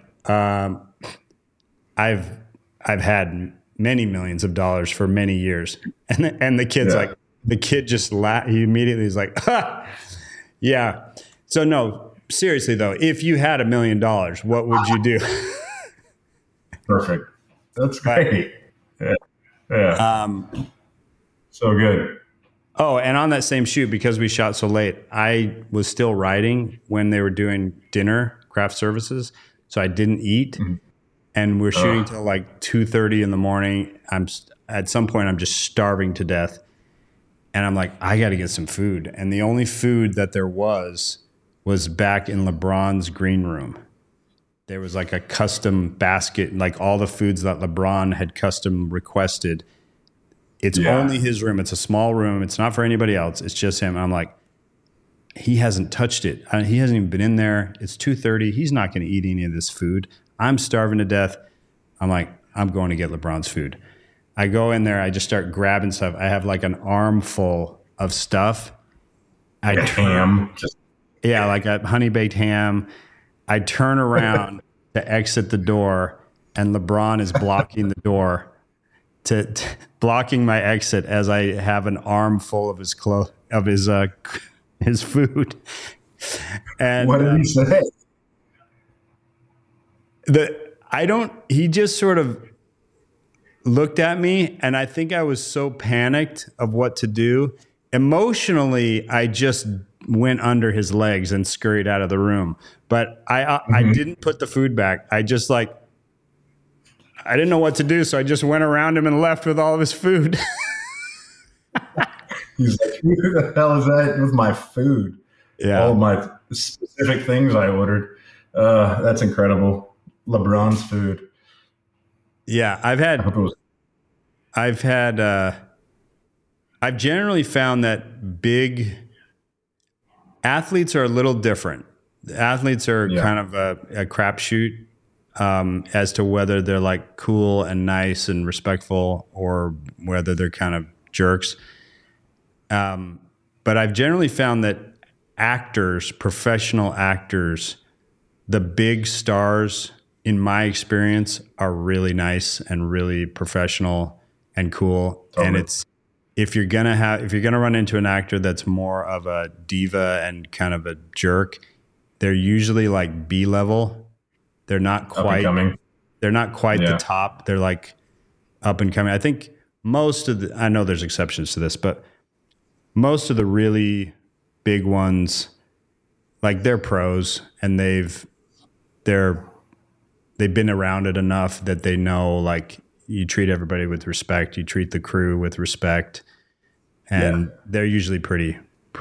I've had many millions of dollars for many years. And the kid's like, the kid just laughed. He immediately is like, ha, yeah. So no, seriously though, if you had $1 million, what would you do? Perfect. That's great. Yeah. So good. Oh, and on that same shoot, because we shot so late, I was still writing when they were doing dinner, craft services. So I didn't eat. And we're shooting till like 2:30 in the morning. At some point, I'm just starving to death. And I'm like, I got to get some food. And the only food that there was back in LeBron's green room. There was like a custom basket, like all the foods that LeBron had custom requested. It's only his room. It's a small room. It's not for anybody else. It's just him. I'm like, he hasn't touched it. He hasn't even been in there. It's 2:30. He's not going to eat any of this food. I'm starving to death. I'm like, I'm going to get LeBron's food. I go in there. I just start grabbing stuff. I have like an armful of stuff. Ham. Like a honey baked ham. I turn around to exit the door, and LeBron is blocking the door, blocking my exit as I have an armful of his his food. And what did he say? He just sort of looked at me, and I think I was so panicked of what to do. Emotionally, I just went under his legs and scurried out of the room. But I didn't put the food back. I just I didn't know what to do, so I just went around him and left with all of his food. He's like, who the hell is that with my food? Yeah. All my specific things I ordered. That's incredible. LeBron's food. Yeah, I've generally found that big athletes are a little different. Athletes are kind of a crapshoot as to whether they're like cool and nice and respectful or whether they're kind of jerks. But I've generally found that professional actors, the big stars, in my experience, are really nice and really professional and cool. Totally. And if you're gonna run into an actor that's more of a diva and kind of a jerk, they're usually like B level. They're not quite the top. They're like up and coming. I think I know there's exceptions to this, but most of the really big ones, like they're pros and they've been around it enough that they know, like, you treat everybody with respect, you treat the crew with respect, and they're usually pretty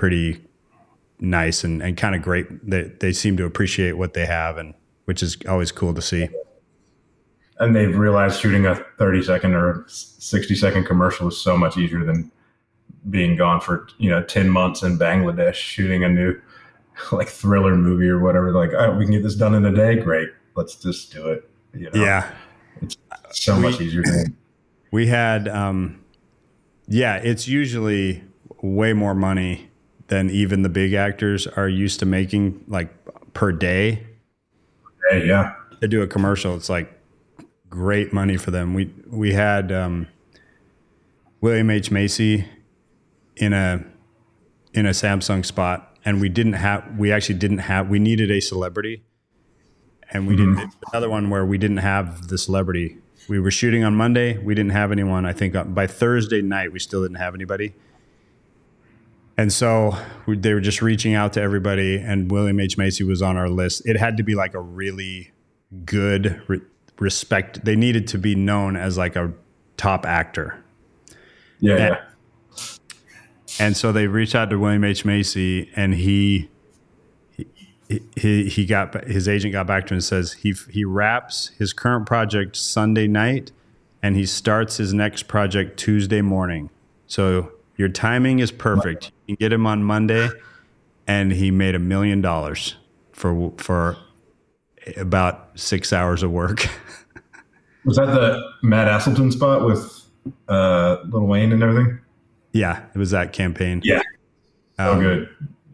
nice and kind of great. They seem to appreciate what they have, and which is always cool to see. And they've realized shooting a 30-second or 60-second commercial is so much easier than being gone for 10 months in Bangladesh shooting a new like thriller movie or whatever. Like, oh, we can get this done in a day. Great, let's just do it. Yeah, it's so much easier. We had, it's usually way more money than even the big actors are used to making, like, per day. Hey, yeah, to do a commercial, it's like great money for them. We had William H. Macy in a Samsung spot. And we needed a celebrity, and we didn't. Another one where we didn't have the celebrity. We were shooting on Monday. We didn't have anyone. I think by Thursday night, we still didn't have anybody. And so they were just reaching out to everybody, and William H. Macy was on our list. It had to be like a really good respect. They needed to be known as like a top actor. Yeah. And so they reached out to William H. Macy, and his agent got back to him and says he wraps his current project Sunday night, and he starts his next project Tuesday morning. So your timing is perfect. You can get him on Monday, and he made $1 million for about 6 hours of work. Was that the Matt Asselton spot with Lil Wayne and everything? Yeah, it was that campaign. Yeah. So good.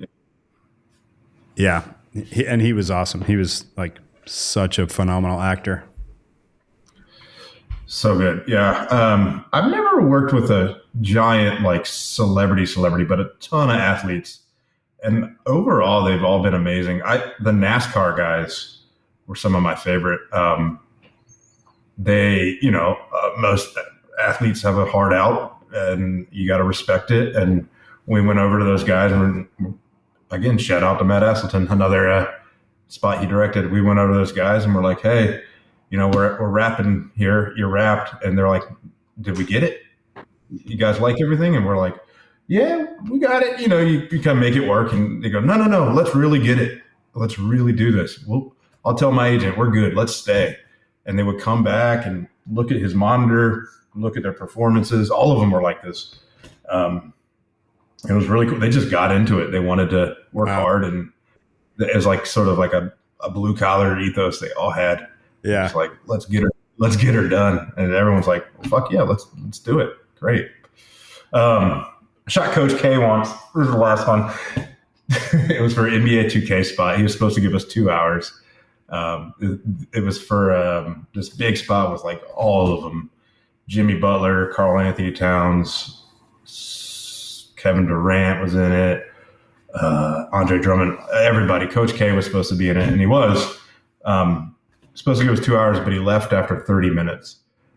Yeah. He was awesome. He was like such a phenomenal actor. So good. Yeah. I've never worked with a giant like celebrity, but a ton of athletes. And overall, they've all been amazing. The NASCAR guys were some of my favorite. Most athletes have a heart out, and you got to respect it. And we went over to those guys, and again, shout out to Matt Asselton, another spot he directed. We went over to those guys and we're like, hey, we're wrapping here. You're wrapped. And they're like, did we get it? You guys like everything? And we're like, yeah, we got it. You kind of make it work. And they go, no, let's really get it. Let's really do this. Well, I'll tell my agent, we're good. Let's stay. And they would come back and look at his monitor, look at their performances. All of them were like this. It was really cool. They just got into it. They wanted to work hard, and it was like sort of like a blue collar ethos they all had. Yeah. It's like, let's get her done. And everyone's like, well, fuck yeah, let's do it. Great. Shot Coach K once. This is the last one. It was for NBA 2K spot. He was supposed to give us 2 hours. It was for this big spot with like all of them. Jimmy Butler, Karl Anthony Towns, Kevin Durant was in it, Andre Drummond, everybody. Coach K was supposed to be in it, and he was supposed to give us 2 hours, but he left after 30 minutes.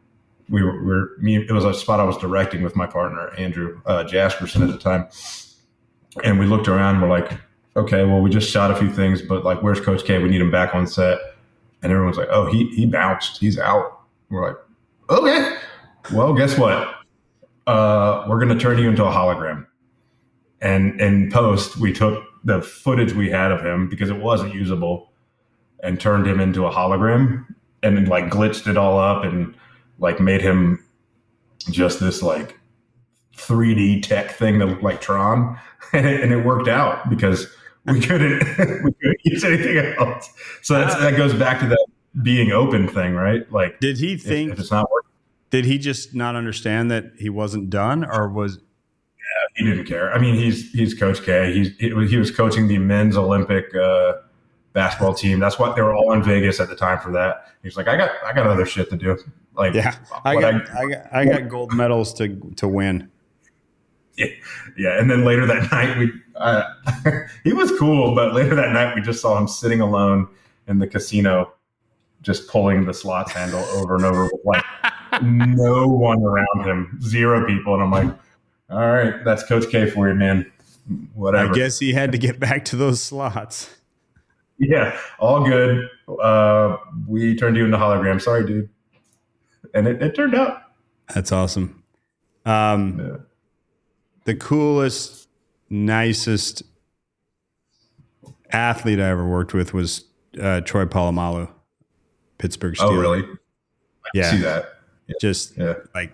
It was a spot I was directing with my partner, Andrew Jasperson at the time. And we looked around and we're like, okay, well, we just shot a few things, but like, where's Coach K? We need him back on set. And everyone's like, oh, he bounced. He's out. We're like, okay, well, guess what? We're going to turn you into a hologram. And in post, we took the footage we had of him because it wasn't usable and turned him into a hologram and then like glitched it all up and like made him just this like 3D tech thing that looked like Tron. And it worked out because we couldn't use anything else. So that goes back to that being open thing, right? Like, did he think if it's not working? Did he just not understand that he wasn't done, or was? Yeah, he didn't care. I mean, he's Coach K. He was coaching the men's Olympic basketball team. That's what they were all in Vegas at the time for that. He's like, I got other shit to do. Like, yeah, I got gold medals to win. Yeah. And then later that night, he was cool, but later that night we just saw him sitting alone in the casino, just pulling the slots handle over and over with like no one around him, 0 people. And I'm like, all right, that's Coach K for you, man. Whatever. I guess he had to get back to those slots. Yeah, all good. We turned you into hologram. Sorry, dude. And it turned out. That's awesome. Yeah. The coolest, nicest athlete I ever worked with was Troy Polamalu, Pittsburgh Steelers. Oh, really? Yeah. I see that. Yeah. Just like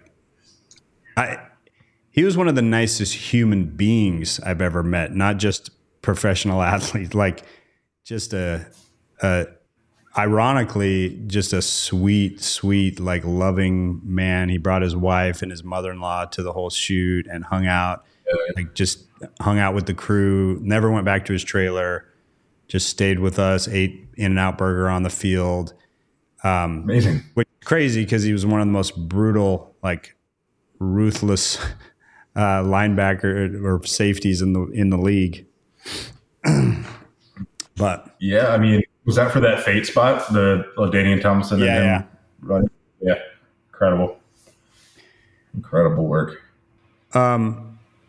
he was one of the nicest human beings I've ever met, not just professional athlete, like just ironically, just a sweet, like loving man. He brought his wife and his mother-in-law to the whole shoot and hung out, like just hung out with the crew, never went back to his trailer, just stayed with us, ate In-N-Out Burger on the field. Amazing. Which is crazy because he was one of the most brutal, like ruthless linebacker or safeties in the league. But yeah, I mean, was that for that fate spot, the Danian Thompson? Yeah. Running? Yeah, incredible work. All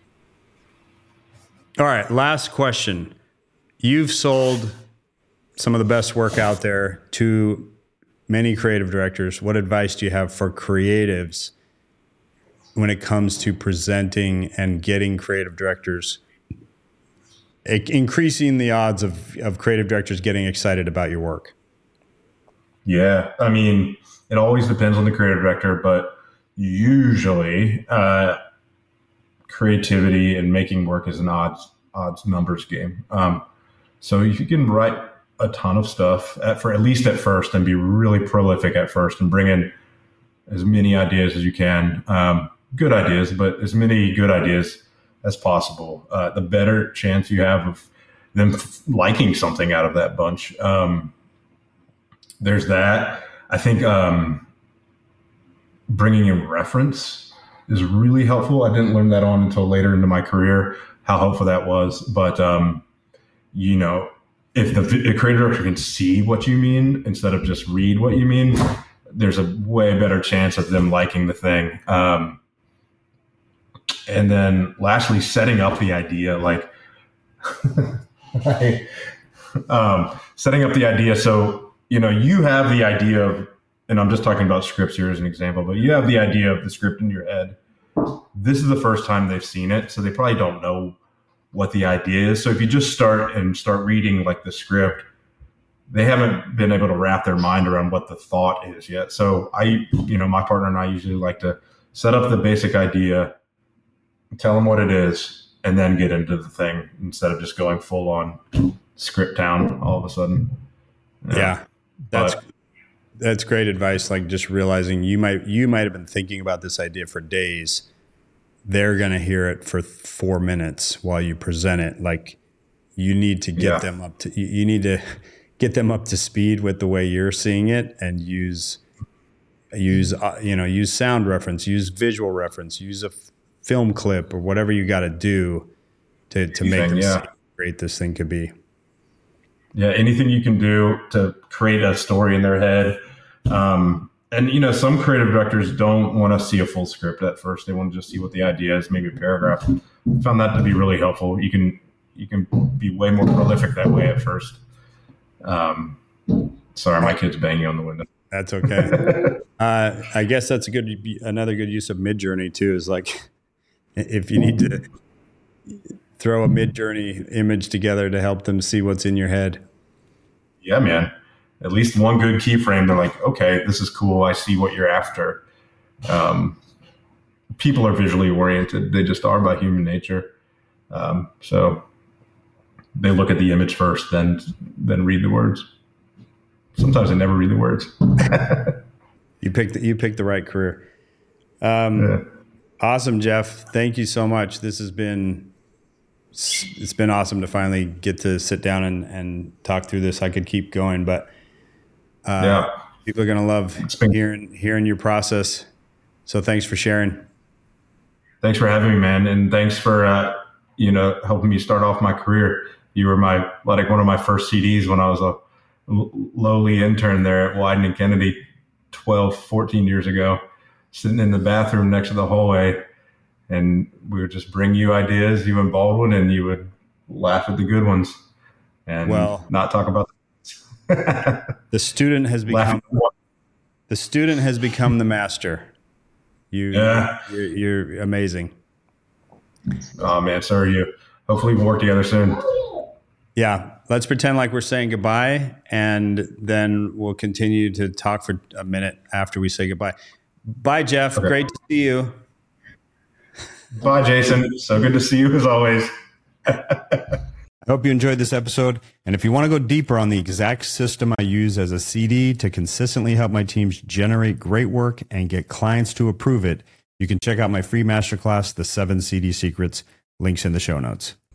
right, last question. You've sold some of the best work out there to many creative directors. What advice do you have for creatives when it comes to presenting and getting creative directors, increasing the odds of creative directors getting excited about your work? Yeah, I mean, it always depends on the creative director, but usually creativity and making work is an odds numbers game. So if you can write a ton of stuff at least at first and be really prolific at first and bring in as many ideas as you can, good ideas, but as many good ideas as possible, the better chance you have of them liking something out of that bunch. There's that. I think bringing in reference is really helpful. I didn't learn that on until later into my career, how helpful that was. But, if the creative director can see what you mean instead of just read what you mean, there's a way better chance of them liking the thing. And then lastly, setting up the idea, like setting up the idea. So, you have the idea of, and I'm just talking about scripts here as an example, but you have the idea of the script in your head. This is the first time they've seen it, so they probably don't know what the idea is. So if you just start reading like the script, they haven't been able to wrap their mind around what the thought is yet. So my partner and I usually like to set up the basic idea, tell them what it is, and then get into the thing instead of just going full on script town all of a sudden. Yeah. That's great advice. Like just realizing you might have been thinking about this idea for days. They're going to hear it for 4 minutes while you present it. Like you need to get them up to, you need to get them up to speed with the way you're seeing it, and use sound reference, use visual reference, use a film clip or whatever you got to do to make them see how great this thing could be. Yeah. Anything you can do to create a story in their head. And some creative directors don't want to see a full script at first. They want to just see what the idea is, maybe a paragraph. I found that to be really helpful. You can be way more prolific that way at first. Sorry, my kid's banging on the window. That's okay. I guess that's another good use of Midjourney too, is like if you need to throw a Midjourney image together to help them see what's in your head. Yeah, man. At least one good keyframe. They're like, okay, this is cool. I see what you're after. People are visually oriented. They just are by human nature. So they look at the image first, then read the words. Sometimes they never read the words. You picked the right career. Awesome, Jeff. Thank you so much. It's been awesome to finally get to sit down and talk through this. I could keep going, but people are going to love hearing your process. So thanks for sharing. Thanks for having me, man. And thanks for, helping me start off my career. You were one of my first CDs when I was a lowly intern there at Wieden and Kennedy 12, 14 years ago, sitting in the bathroom next to the hallway. And we would just bring you ideas, you and Baldwin, and you would laugh at the good ones and not talk about the student has become the master. You're amazing. Oh man, so are you. Hopefully we'll work together soon. Yeah. Let's pretend like we're saying goodbye, and then we'll continue to talk for a minute after we say goodbye. Bye, Jeff. Okay. Great to see you. Bye, Jason. So good to see you as always. I hope you enjoyed this episode. And if you want to go deeper on the exact system I use as a CD to consistently help my teams generate great work and get clients to approve it, you can check out my free masterclass, The 7 CD Secrets. Links in the show notes.